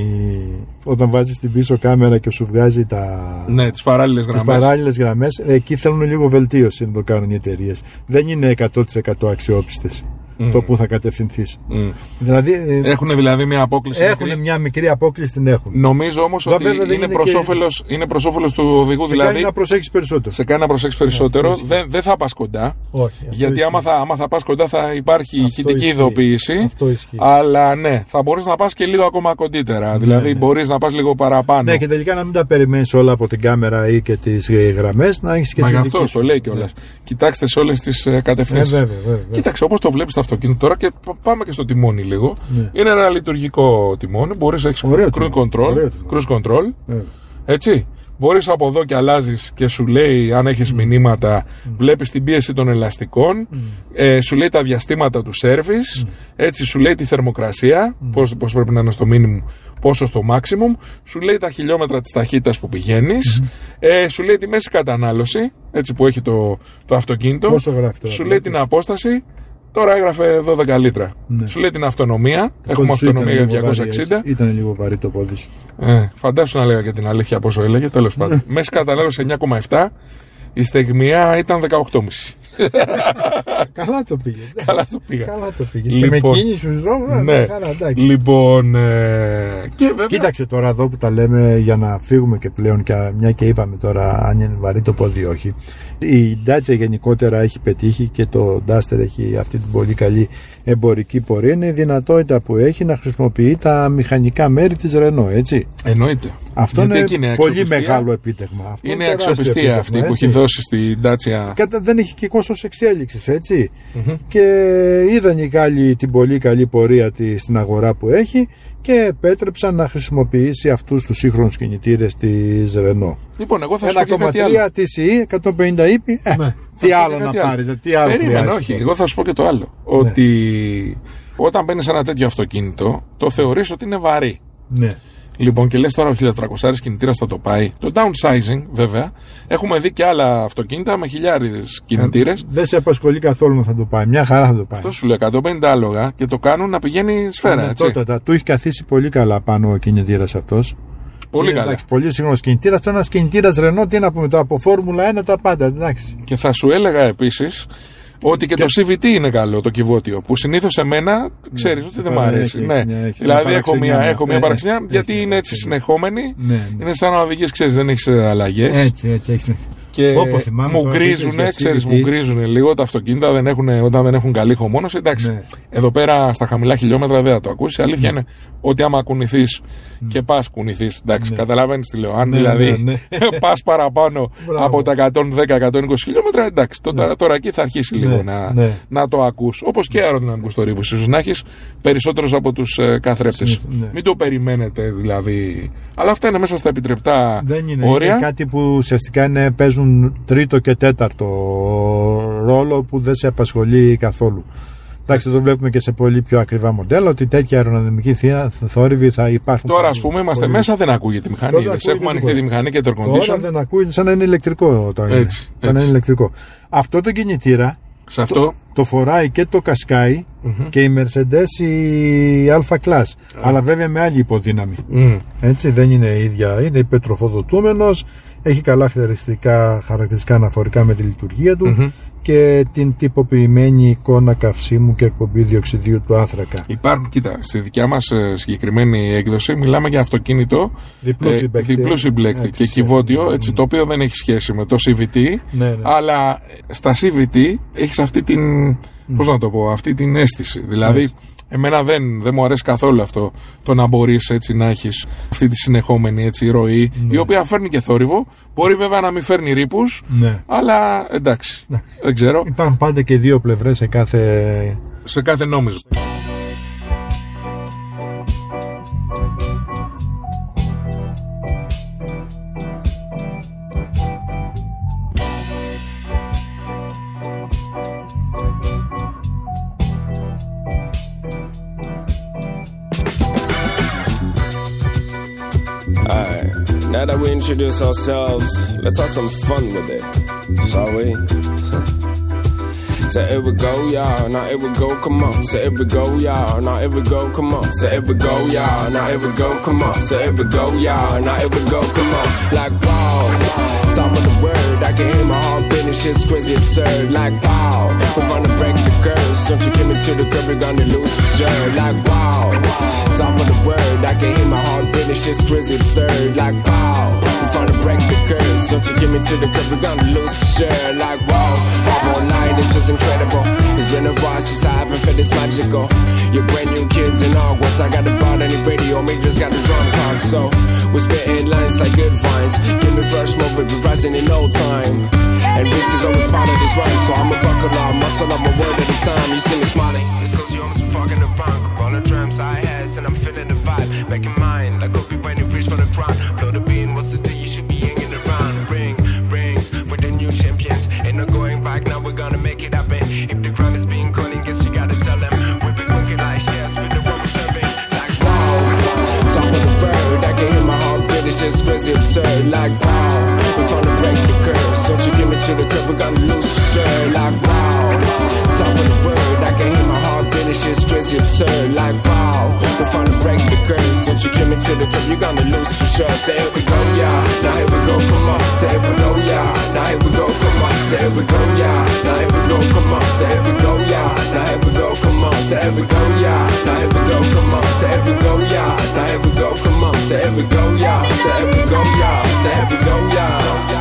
[SPEAKER 2] όταν βάζεις την πίσω κάμερα και σου βγάζει τα...
[SPEAKER 1] ναι, τις παράλληλες γραμμές.
[SPEAKER 2] Τις παράλληλες γραμμές, εκεί θέλουν λίγο βελτίωση να το κάνουν οι εταιρείες. Δεν είναι εκατό τοις εκατό αξιόπιστες. Mm. Το που θα κατευθυνθείς. Mm. Δηλαδή,
[SPEAKER 1] έχουν δηλαδή μια απόκληση.
[SPEAKER 2] Έχουν μικρή. Μια μικρή απόκληση, την έχουν.
[SPEAKER 1] Νομίζω όμως ότι είναι, είναι, προς και... όφελος, είναι προς όφελος του οδηγού.
[SPEAKER 2] Σε
[SPEAKER 1] δηλαδή,
[SPEAKER 2] κάνει να προσέξεις περισσότερο.
[SPEAKER 1] Σε κάνει να προσέξεις περισσότερο. Yeah, δεν, δεν θα πας κοντά.
[SPEAKER 2] Όχι,
[SPEAKER 1] γιατί άμα θα, άμα θα πας κοντά θα υπάρχει ηχητική ειδοποίηση.
[SPEAKER 2] Αυτό ισχύει.
[SPEAKER 1] Αλλά ναι, θα μπορείς να πας και λίγο ακόμα κοντύτερα. Ναι, δηλαδή ναι. μπορείς να πας λίγο παραπάνω.
[SPEAKER 2] Ναι, και τελικά να μην τα περιμένεις όλα από την κάμερα ή και τις γραμμές. Να έχεις και
[SPEAKER 1] μα
[SPEAKER 2] την
[SPEAKER 1] γι' αυτό το λέει κιόλας. Κοιτάξτε σε όλες τις κατευθύνσεις. Κοίταξε όπως το βλέπεις το αυτοκίνητο τώρα και πάμε και στο τιμόνι λίγο. Ναι. Είναι ένα λειτουργικό τιμόνι. Μπορείς να έχεις cruise control. Cruise control. Ναι. Έτσι. Μπορείς από εδώ και αλλάζεις και σου λέει αν έχεις mm. μηνύματα, mm. βλέπεις την πίεση των ελαστικών, mm. ε, σου λέει τα διαστήματα του service, mm. έτσι σου λέει τη θερμοκρασία, mm. πώς, πώς πρέπει να είναι στο minimum, πόσο στο maximum, σου λέει τα χιλιόμετρα της ταχύτητας που πηγαίνεις, mm. ε, σου λέει τη μέση κατανάλωση, έτσι που έχει το, το αυτοκίνητο,
[SPEAKER 2] πόσο γράφει τώρα,
[SPEAKER 1] σου λέει την απόσταση. Τώρα έγραφε δώδεκα λίτρα. Ναι. Σου λέει την αυτονομία. Το έχουμε αυτονομία για διακόσια εξήντα.
[SPEAKER 2] Βαρύ, ήταν λίγο βαρύ το πόδι σου.
[SPEAKER 1] Ε, φαντάσου να λέγα και την αλήθεια πόσο έλεγε. Τέλος πάντων. Μέση κατανάλωση εννιά κόμμα επτά. Η στεγμία ήταν δεκαοκτώ κόμμα πέντε.
[SPEAKER 2] Καλά το πήγε.
[SPEAKER 1] Καλά το πήγα.
[SPEAKER 2] Καλά το πήγε. Λοιπόν, και με κίνηση στους δρόμους.
[SPEAKER 1] Ναι.
[SPEAKER 2] Καλά, εντάξει.
[SPEAKER 1] Λοιπόν. Ε, και βέβαια...
[SPEAKER 2] Κοίταξε τώρα εδώ που τα λέμε για να φύγουμε και πλέον. Και μια και είπαμε τώρα αν είναι βαρύ το πόδι ή όχι. Η Dacia γενικότερα έχει πετύχει και το Duster έχει αυτή την πολύ καλή εμπορική πορεία. Είναι η δυνατότητα που έχει να χρησιμοποιεί τα μηχανικά μέρη της Renault, έτσι.
[SPEAKER 1] Εννοείται.
[SPEAKER 2] Αυτό είναι, είναι πολύ μεγάλο επίτευγμα. Αυτό
[SPEAKER 1] είναι αξιοπιστία αυτή που έχει δώσει στη Dacia.
[SPEAKER 2] Κατά, δεν έχει και κόστος εξέλιξης, έτσι.
[SPEAKER 1] Mm-hmm.
[SPEAKER 2] Και είδαν οι Γάλλοι την πολύ καλή πορεία της στην αγορά που έχει και επέτρεψαν να χρησιμοποιήσει αυτούς τους σύγχρονους κινητήρες της Renault.
[SPEAKER 1] Λοιπόν, εγώ θα σου
[SPEAKER 2] πω και κάτι άλλο. ένα κόμμα τρία τι σι ι, εκατόν πενήντα ι πι. Ναι. Τι άλλο να πάρεις, τι άλλο
[SPEAKER 1] περίμενε, όχι. Εγώ θα σου πω και το άλλο. Ναι. Ότι όταν μπαίνεις σε ένα τέτοιο αυτοκίνητο, το θεωρείς ότι είναι βαρύ.
[SPEAKER 2] Ναι.
[SPEAKER 1] Λοιπόν, και λες τώρα ο χίλια τετρακόσια κινητήρας θα το πάει. Το downsizing, βέβαια, έχουμε δει και άλλα αυτοκίνητα με χιλιάριδες κινητήρες.
[SPEAKER 2] Δεν σε απασχολεί καθόλου να θα το πάει. Μια χαρά θα το πάει.
[SPEAKER 1] Αυτό σου λέει εκατόν πενήντα άλογα και το κάνουν να πηγαίνει σφαίρα. Ναι, έτσι.
[SPEAKER 2] Τότε, του έχει καθίσει πολύ καλά πάνω ο κινητήρας αυτός.
[SPEAKER 1] Πολύ καλά.
[SPEAKER 2] Εντάξει, πολύ σύγχρονος κινητήρας. Τώρα ένας κινητήρας Renault, τι να πούμε, το από Φόρμουλα ένα τα πάντα. Εντάξει.
[SPEAKER 1] Και θα σου έλεγα επίσης ότι και, και το σι βι τι είναι καλό, το κυβότιο. Που συνήθως εμένα ξέρεις ναι, ότι δεν μου αρέσει. Ναι. Μια, δηλαδή έχω μια, έχω μια παραξενιά ναι, γιατί έχει, είναι έτσι έχει, συνεχόμενη. Ναι, ναι. Είναι σαν να οδηγείς, ξέρεις, δεν έχεις αλλαγές.
[SPEAKER 2] Έτσι, έτσι, έχεις.
[SPEAKER 1] Και μου γκρίζουνε, ξέρεις, μου γκρίζουνε λίγο τα αυτοκίνητα δεν έχουν, όταν δεν έχουν καλή ηχομόνωση. Εντάξει, ναι. Εδώ πέρα στα χαμηλά χιλιόμετρα δεν θα το ακούσει. Η αλήθεια ναι. είναι ότι άμα κουνηθείς ναι. και πας κουνηθείς, εντάξει, ναι. καταλαβαίνεις τι λέω. Αν ναι, δηλαδή ναι, ναι. πας παραπάνω από τα εκατόν δέκα με εκατόν είκοσι χιλιόμετρα, εντάξει, ναι. τώρα, τώρα εκεί θα αρχίσει ναι. λίγο να, ναι. να το ακούς. Όπως και αεροδυναμικούς θορύβους. Ίσως να έχεις περισσότερους από τους ε, καθρέφτες. Ναι. Μην το περιμένετε δηλαδή. Αλλά αυτά είναι μέσα στα επιτρεπτά
[SPEAKER 2] δεν είναι,
[SPEAKER 1] όρια.
[SPEAKER 2] Είναι κάτι που ουσιαστικά είναι, παίζουν τρίτο και τέταρτο ρόλο που δεν σε απασχολεί καθόλου. Εντάξει, το βλέπουμε και σε πολύ πιο ακριβά μοντέλα ότι τέτοια αεροδυναμική θόρυβοι θα υπάρχουν.
[SPEAKER 1] Τώρα, ας πούμε, είμαστε πολύ... μέσα, δεν ακούγεται η μηχανή. Έχουμε ανοιχτή τη μηχανή και το air condition.
[SPEAKER 2] Τώρα δεν ακούγεται, σαν να είναι ηλεκτρικό. Το
[SPEAKER 1] έτσι,
[SPEAKER 2] σαν
[SPEAKER 1] έτσι.
[SPEAKER 2] να είναι ηλεκτρικό. Αυτό το κινητήρα
[SPEAKER 1] σε αυτό...
[SPEAKER 2] το, το φοράει και το Qashqai mm-hmm. και η Mercedes η Alpha Class. Mm. Αλλά βέβαια με άλλη υποδύναμη. Mm. Έτσι, δεν είναι η ίδια. Είναι υπερτροφοδοτούμενος. Έχει καλά χαρακτηριστικά, χαρακτηριστικά αναφορικά με τη λειτουργία του mm-hmm. και την τυποποιημένη εικόνα καυσίμου και εκπομπή διοξιδίου του άνθρακα.
[SPEAKER 1] Υπάρχουν, κοίτα, στη δικιά μας ε, συγκεκριμένη έκδοση μιλάμε για αυτοκίνητο
[SPEAKER 2] διπλού συμπλέκτη,
[SPEAKER 1] ε, διπλού συμπλέκτη και κυβότιο, έτσι, το οποίο δεν έχει σχέση με το σι βι τι, ναι, ναι. αλλά στα σι βι τι έχεις αυτή την, mm. πώς να το πω, αυτή την αίσθηση. Δηλαδή, έτσι. Εμένα δεν, δεν μου αρέσει καθόλου αυτό το να μπορείς έτσι να έχεις αυτή τη συνεχόμενη έτσι, ροή, ναι. η οποία φέρνει και θόρυβο. Μπορεί βέβαια να μην φέρνει ρήπους, ναι. αλλά εντάξει, ναι. δεν ξέρω.
[SPEAKER 2] Υπάρχουν πάντα και δύο πλευρές σε κάθε,
[SPEAKER 1] σε κάθε νόμιζο.
[SPEAKER 3] Now that we introduce ourselves, let's have some fun with it, shall we? So here we go, y'all, now here we go, come on. So here we go, y'all, now here we go, come on. So here we go, y'all, now here we go, come on. So here we go, y'all, now here we go, come on. Like wow, top of the world, I can hear my heart beating, shit's crazy absurd. Like wow, we're gonna break the curse. Don't you give me to the curb, we're gonna lose for sure. Like wow, top of the world, I can hear my heart beating, shit's crazy absurd. Like wow, we're gonna break the curse. Don't you give me to the curb, we're gonna lose for sure. Like wow, I won't lie, this was incredible. It's been a while since I haven't felt this magical. You're brand new kids in August. I got about any radio, me just got the drum card. So we're spitting lines like good vines. Give me first move, we'll be rising in no time. And risk is always part of this rhyme. So I'm a buckle up, muscle up, my word at a time. You see me smiling. It's cause you almost fucking around. All the drums I had, and I'm feeling the vibe. Back in mind, like I'll be when you reach for the crown. Blow the beam, what's the day you should be hanging around. Ring, rings, we're the new champions. Ain't no going back, now we're gonna make it happen. If the crime is being calling, guess you gotta tell them. We've been cooking like chefs with the rubber serving. Like wow, top of the bird, I can hear my heart beat, it's just crazy absurd. Like wow, we're gonna break the curse. Don't you give me to the curb, we're gonna lose for sure. Like wow, top of the bird, I can hear my heart beat, it's just crazy absurd. Like wow, we're gonna break the curse. Don't you give me to the curb, you're gonna lose for sure. Say here we go, yeah, now here we go, come on. Say here we go, yeah, now here we go, come on. Say here we go, yeah, now here we go, come on. Say here we go, yeah, now here we go, come on. Say here we go, yeah, now here we go, come on. Say here we go, yeah, now here we go, come on. Say here we go, yeah, say here we go, yeah, say here we go, yeah.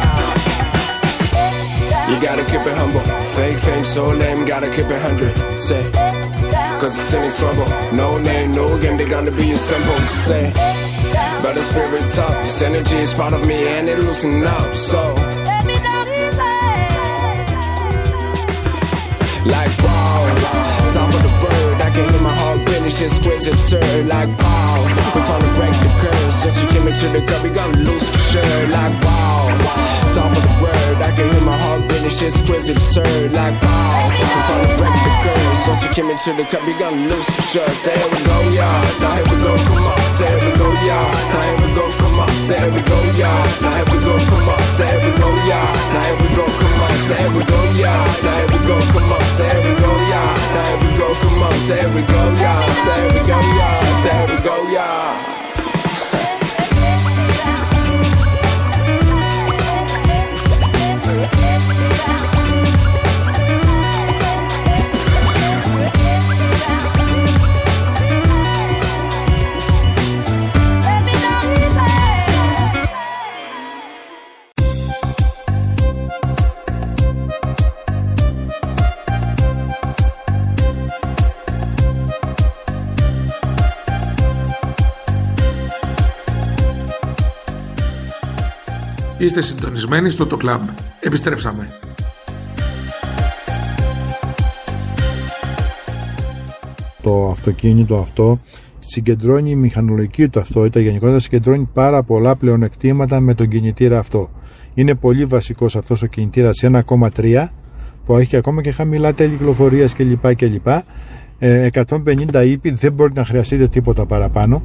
[SPEAKER 3] You gotta keep it humble. Fake fame so lame, gotta keep it hundred. Say, cause it's any trouble. No name, no game, they gonna be your symbol. Say, but the spirit's up. This energy is part of me and it loosen up. So, like wow, top of the bird, I can hear my heart beating, shit's crazy absurd. Like wow, we're gonna break the curse. Since you came into the cup, we gonna lose for sure. Like wow, top of the bird, I can hear my heart beating, shit's crazy absurd. Like wow, we're gonna break the curse. Since you came into the cup, we gonna lose for sure. Say here we go, yeah, now here we go, come on. Say here we go, yeah, now here we go, come on. Say here we go, yeah, now here we go, come on. Say here we go, yeah, now here we go, come on. Say here we go, yeah, now here we go, come on. Say here we go, yeah, now here we go, come on. Say here we go, yeah, say here we go, yeah, say here we go, yeah.
[SPEAKER 1] Είστε συντονισμένοι στο το Club. Επιστρέψαμε.
[SPEAKER 2] Το αυτοκίνητο αυτό συγκεντρώνει η μηχανολογική του ταυτότητα, γενικότερα συγκεντρώνει πάρα πολλά πλεονεκτήματα με τον κινητήρα αυτό. Είναι πολύ βασικός αυτός ο κινητήρας ένα κόμμα τρία που έχει ακόμα και χαμηλά τέλη κυκλοφορίας κλπ. κλπ. εκατόν πενήντα ύπη, δεν μπορεί να χρειαστείτε τίποτα παραπάνω.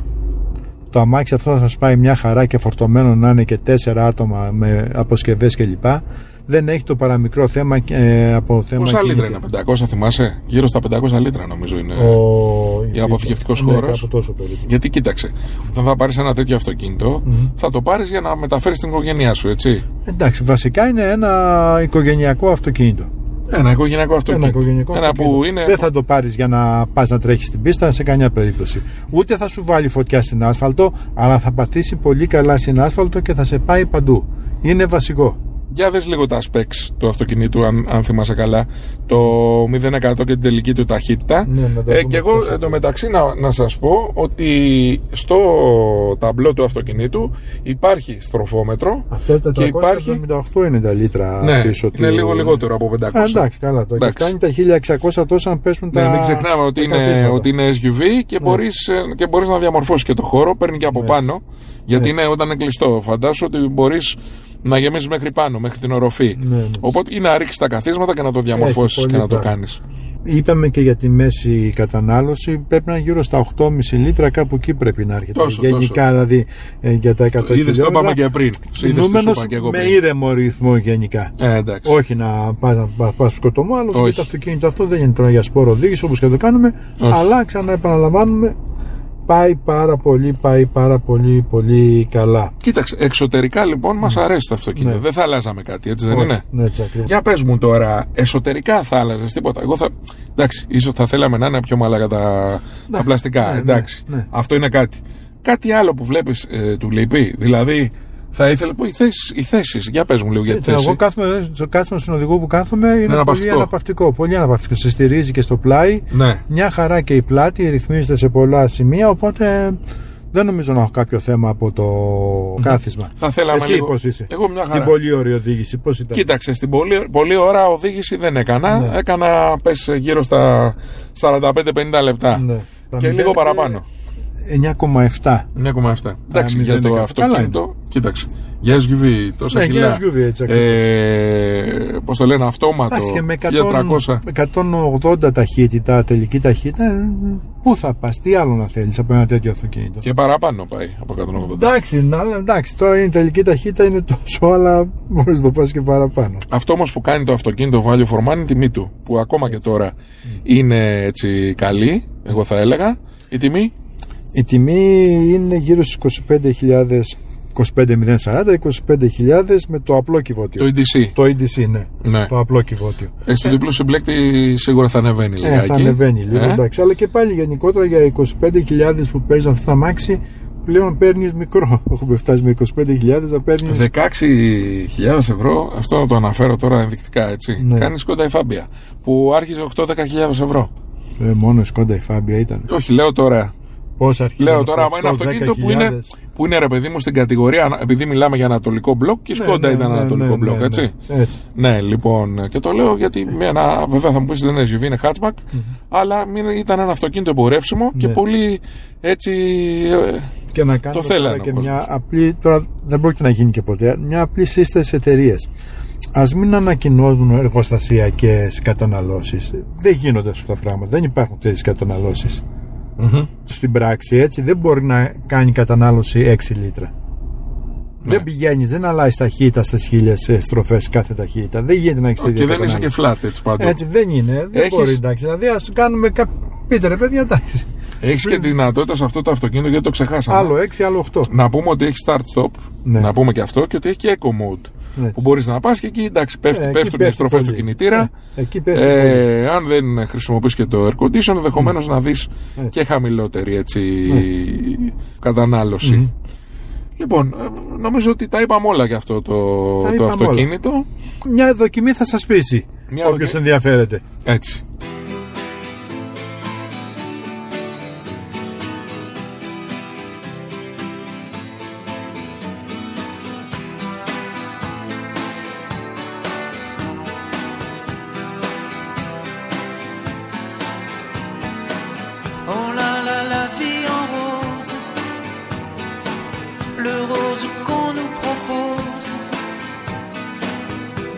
[SPEAKER 2] Το αμάξι αυτό θα σας πάει μια χαρά και φορτωμένο να είναι και τέσσερα άτομα με αποσκευές κλπ. Δεν έχει το παραμικρό θέμα ε, από θέμα.
[SPEAKER 1] Πόσα λίτρα είναι, πεντακόσια θυμάσαι? Γύρω στα πεντακόσια λίτρα νομίζω είναι ο... η αποθηκευτικός
[SPEAKER 2] ναι,
[SPEAKER 1] χώρος. Γιατί κοίταξε, όταν θα πάρεις ένα τέτοιο αυτοκίνητο, mm-hmm. θα το πάρεις για να μεταφέρεις την οικογένειά σου, έτσι. Εντάξει,
[SPEAKER 2] βασικά είναι ένα οικογενειακό αυτοκίνητο.
[SPEAKER 1] Ένα οικογενειακό αυτοκίνητο.
[SPEAKER 2] Ένα οικογενειακό
[SPEAKER 1] ένα
[SPEAKER 2] αυτοκίνητο.
[SPEAKER 1] Που είναι...
[SPEAKER 2] Δεν θα το πάρεις για να πας να τρέχεις στην πίστα σε καμιά περίπτωση. Ούτε θα σου βάλει φωτιά στην άσφαλτο, αλλά θα πατήσει πολύ καλά στην άσφαλτο και θα σε πάει παντού. Είναι βασικό.
[SPEAKER 1] Για δες λίγο τα specs του αυτοκινήτου, αν, αν θυμάσαι καλά, το μηδέν τοις εκατό και την τελική του ταχύτητα.
[SPEAKER 2] Ναι,
[SPEAKER 1] ε, και εγώ εντωμεταξύ να, να σας πω ότι στο ταμπλό του αυτοκινήτου υπάρχει στροφόμετρο.
[SPEAKER 2] Αυτό τα τετρακόσια εβδομήντα οκτώ είναι τα λίτρα
[SPEAKER 1] ναι,
[SPEAKER 2] πίσω του.
[SPEAKER 1] Είναι λίγο λιγότερο από πεντακόσια.
[SPEAKER 2] Α, εντάξει, καλά. Το εντάξει. Κάνει τα χίλια εξακόσια τόσα αν πέσουν τα.
[SPEAKER 1] Ναι, μην ξεχνάμε ότι είναι, ότι είναι ες γιου βι και μπορείς, και μπορείς να διαμορφώσεις και το χώρο. Παίρνει και από ναι. πάνω. Γιατί ναι. είναι όταν είναι κλειστό. Φαντάσου ότι μπορείς να γεμίσεις μέχρι πάνω, μέχρι την οροφή. Ναι, ναι. Οπότε είναι να ρίξεις τα καθίσματα και να το διαμορφώσεις και να το κάνεις.
[SPEAKER 2] Είπαμε και για τη μέση κατανάλωση, πρέπει να είναι γύρω στα οκτώ κόμμα πέντε λίτρα, κάπου εκεί πρέπει να έρχεται.
[SPEAKER 1] Τόσο,
[SPEAKER 2] γενικά τόσο. Δηλαδή ε, για τα εκατό χιλιόμετρα.
[SPEAKER 1] Το είπαμε και πριν.
[SPEAKER 2] Κινούμενος με ήρεμο ρυθμό γενικά.
[SPEAKER 1] Ε,
[SPEAKER 2] όχι να πας πά, πά, σκοτωμό, άλλο γιατί το αυτοκίνητο αυτό δεν είναι τώρα για σπόρο οδήγηση όπως και το κάνουμε, όχι. Αλλά ξανά επαναλαμβάνουμε. Πάει πάρα πολύ, πάει πάρα πολύ, πολύ καλά.
[SPEAKER 1] Κοίταξε, εξωτερικά λοιπόν μας mm. αρέσει το αυτοκίνητο. Ναι. Δεν θα αλλάζαμε κάτι, έτσι δεν
[SPEAKER 2] Όχι.
[SPEAKER 1] είναι?
[SPEAKER 2] Ναι, έτσι ακριβώς.
[SPEAKER 1] Για πες μου τώρα, εσωτερικά θα άλλαζες τίποτα? Εγώ θα. Εντάξει, ίσως θα θέλαμε να είναι πιο μαλάκα τα, ναι. τα πλαστικά.
[SPEAKER 2] Ναι,
[SPEAKER 1] εντάξει,
[SPEAKER 2] ναι, ναι.
[SPEAKER 1] Αυτό είναι κάτι. Κάτι άλλο που βλέπεις ε, του λείπει, δηλαδή. Θα ήθελα πω οι θέσεις, οι θέσεις. Για πες μου λίγο για τη θέση.
[SPEAKER 2] Εγώ κάθομαι, κάθομαι στον οδηγό που κάθομαι είναι, είναι πολύ αναπαυτικό. Πολύ αναπαυτικό. Σε στηρίζει και στο πλάι.
[SPEAKER 1] Ναι.
[SPEAKER 2] Μια χαρά και η πλάτη ρυθμίζεται σε πολλά σημεία. Οπότε δεν νομίζω να έχω κάποιο θέμα από το mm. κάθισμα.
[SPEAKER 1] Θα θέλαμε
[SPEAKER 2] Εσύ
[SPEAKER 1] λίγο.
[SPEAKER 2] Πώς είσαι?
[SPEAKER 1] Εγώ μια χαρά.
[SPEAKER 2] Στην πολύ ωραία οδήγηση, πώς ήταν?
[SPEAKER 1] Κοίταξε, στην πολύ, πολύ ωραία οδήγηση δεν έκανα. Ναι. Έκανα πες γύρω στα σαράντα πέντε πενήντα λεπτά. Ναι. Και λίγο μηδέν, παραπάνω.
[SPEAKER 2] εννιά κόμμα επτά.
[SPEAKER 1] εννιά κόμμα επτά. Εντάξει, για το αυτοκίνητο, κοίταξε. Για ες γιου βι, τόσα
[SPEAKER 2] ναι,
[SPEAKER 1] κιλά.
[SPEAKER 2] Για ες γιου βι, έτσι ακριβώς.
[SPEAKER 1] Ε, πώς το λένε, αυτόματο.
[SPEAKER 2] Εντάξει, με εκατόν ογδόντα ταχύτητα, τελική ταχύτητα, πού θα πας, τι άλλο να θέλεις από ένα τέτοιο αυτοκίνητο?
[SPEAKER 1] Και παραπάνω πάει από εκατόν ογδόντα.
[SPEAKER 2] Εντάξει, να, εντάξει, τώρα η τελική ταχύτητα είναι τόσο, αλλά μπορείς να το πας και παραπάνω.
[SPEAKER 1] Αυτό όμως που κάνει το αυτοκίνητο value for money είναι η τιμή του, που ακόμα έτσι. Και τώρα mm. είναι έτσι καλή, εγώ θα έλεγα. Η τιμή?
[SPEAKER 2] Η τιμή είναι γύρω στις είκοσι πέντε χιλιάδες, είκοσι πέντε χιλιάδες σαράντα, είκοσι πέντε χιλιάδες με το απλό κυβότιο.
[SPEAKER 1] Το ι ντι σι.
[SPEAKER 2] Το ι ντι σι, ναι.
[SPEAKER 1] ναι.
[SPEAKER 2] Το απλό κυβότιο.
[SPEAKER 1] Ε, στο ε, διπλό συμπλέκτη σίγουρα θα ανεβαίνει λίγο.
[SPEAKER 2] Ε, θα ανεβαίνει λίγο, ε. εντάξει. Αλλά και πάλι γενικότερα για είκοσι πέντε χιλιάδες που παίρνει αυτό το αμάξι, πλέον παίρνει μικρό. Έχουμε φτάσει με είκοσι πέντε χιλιάδες να παίρνει.
[SPEAKER 1] δεκαέξι χιλιάδες ευρώ, αυτό να το αναφέρω τώρα ενδεικτικά έτσι. Ναι. Κάνει Skoda Fabia που άρχιζε οκτώ με δέκα χιλιάδες ευρώ.
[SPEAKER 2] Ε, μόνο η Skoda Fabia ήταν.
[SPEAKER 1] Όχι, λέω τώρα.
[SPEAKER 2] Πώς αρχίζει?
[SPEAKER 1] Λέω τώρα, άμα είναι αυτοκίνητο που είναι, που είναι ρε παιδί μου στην κατηγορία, επειδή μιλάμε για ανατολικό μπλοκ και η Skoda ναι, ναι, ήταν ναι, ανατολικό ναι, μπλοκ, ναι, έτσι.
[SPEAKER 2] Ναι, έτσι.
[SPEAKER 1] Ναι, λοιπόν, και το λέω γιατί με ένα, βέβαια θα μου πεις δεν είναι ες γιου βι, είναι hatchback, mm-hmm. αλλά ήταν ένα αυτοκίνητο εμπορεύσιμο ναι. και πολύ έτσι.
[SPEAKER 2] Και να κάνουμε
[SPEAKER 1] το θέλανε.
[SPEAKER 2] Και μια απλή, τώρα δεν πρόκειται να γίνει και ποτέ, μια απλή σύσταση εταιρείες. Ας μην ανακοινώνουν εργοστασιακές καταναλώσεις. Δεν γίνονται αυτά τα πράγματα. Δεν υπάρχουν τέτοιες καταναλώσεις. Mm-hmm. Στην πράξη έτσι δεν μπορεί να κάνει κατανάλωση έξι λίτρα. Ναι. Δεν πηγαίνεις, δεν αλλάζεις ταχύτητα στις χίλιες στροφές κάθε ταχύτητα. Δεν γίνεται να έχεις τέτοια κατανάλωση.
[SPEAKER 1] Και δεν είσαι και flat έτσι πάντως.
[SPEAKER 2] Έτσι δεν είναι. Δεν Έχεις... μπορεί εντάξει. Δηλαδή ας κάνουμε κα... πείτε ρε παιδιά εντάξει.
[SPEAKER 1] Έχεις και τη δυνατότητα σε αυτό το αυτοκίνητο γιατί το ξεχάσαμε.
[SPEAKER 2] Άλλο έξι, άλλο οκτώ.
[SPEAKER 1] Να πούμε ότι έχει start stop. Ναι. Να πούμε και αυτό και ότι έχει και eco mode. Έτσι. Που μπορείς να πας και εκεί εντάξει πέφτει, ε, πέφτουν οι στροφές του κινητήρα.
[SPEAKER 2] Ε, εκεί πέφτει
[SPEAKER 1] ε, αν δεν χρησιμοποιείς και το air condition ενδεχομένως mm. να δεις έτσι. Και χαμηλότερη έτσι, κατανάλωση. Mm. Λοιπόν, νομίζω ότι τα είπαμε όλα για αυτό το, το αυτοκίνητο.
[SPEAKER 2] Όλα. Μια δοκιμή θα σας πείσει όποιος δοκι... ενδιαφέρεται.
[SPEAKER 1] Έτσι.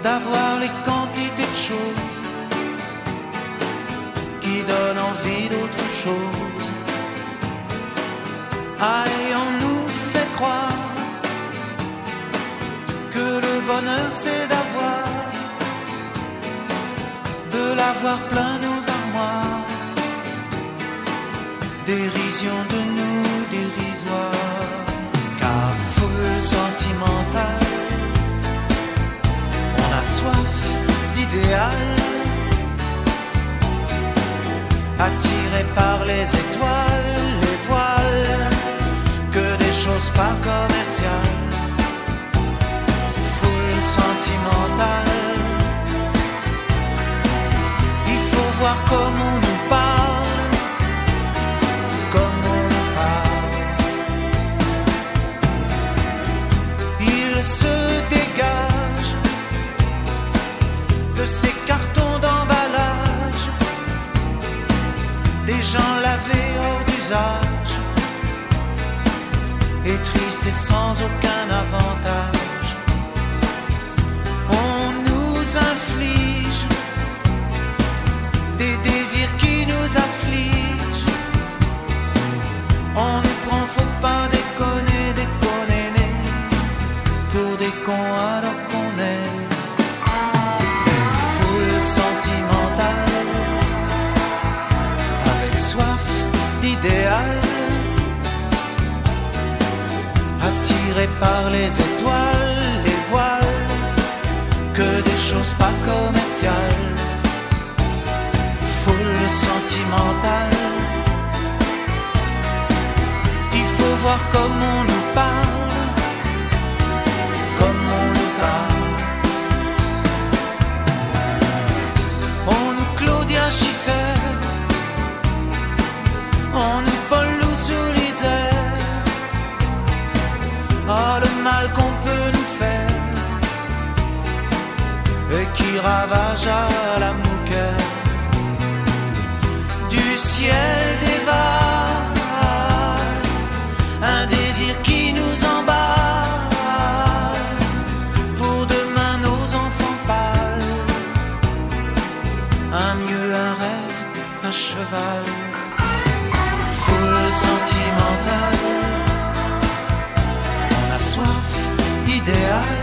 [SPEAKER 4] d'avoir les quantités de choses qui donnent envie d'autre chose. Ayons-nous fait croire que le bonheur c'est d'avoir, de l'avoir plein nos armoires, dérision de nous dérisoire, car foule sentimentale, on a soif d'idéal, attiré par les étoiles, les voiles, que des choses pas commerciales. Foule sentimentale, il faut voir comment on nous parle, comme on nous parle. Il se dégage de ces cartons d'emballage, des gens lavés hors d'usage, et tristes et sans aucun avantage. On nous inflige des désirs qui nous affligent. On nous prend, faut pas déconner, déconner, pour des cons alors qu'on est des foules sentimentales, avec soif d'idéal, attirés par les étoiles, les voiles, que des choses pas commerciales. Foule sentimentale, il faut voir comme on nous parle, comme on nous parle. On nous Claudia Schiffer, on nous Paul Solitaire. Oh, le mal qu'on peut nous faire et qui ravage à la mouquette. Du ciel dévale un désir qui nous emballe, pour demain nos enfants pâles, un mieux, un rêve, un cheval. Foule sentimentale, on a soif d'idéal,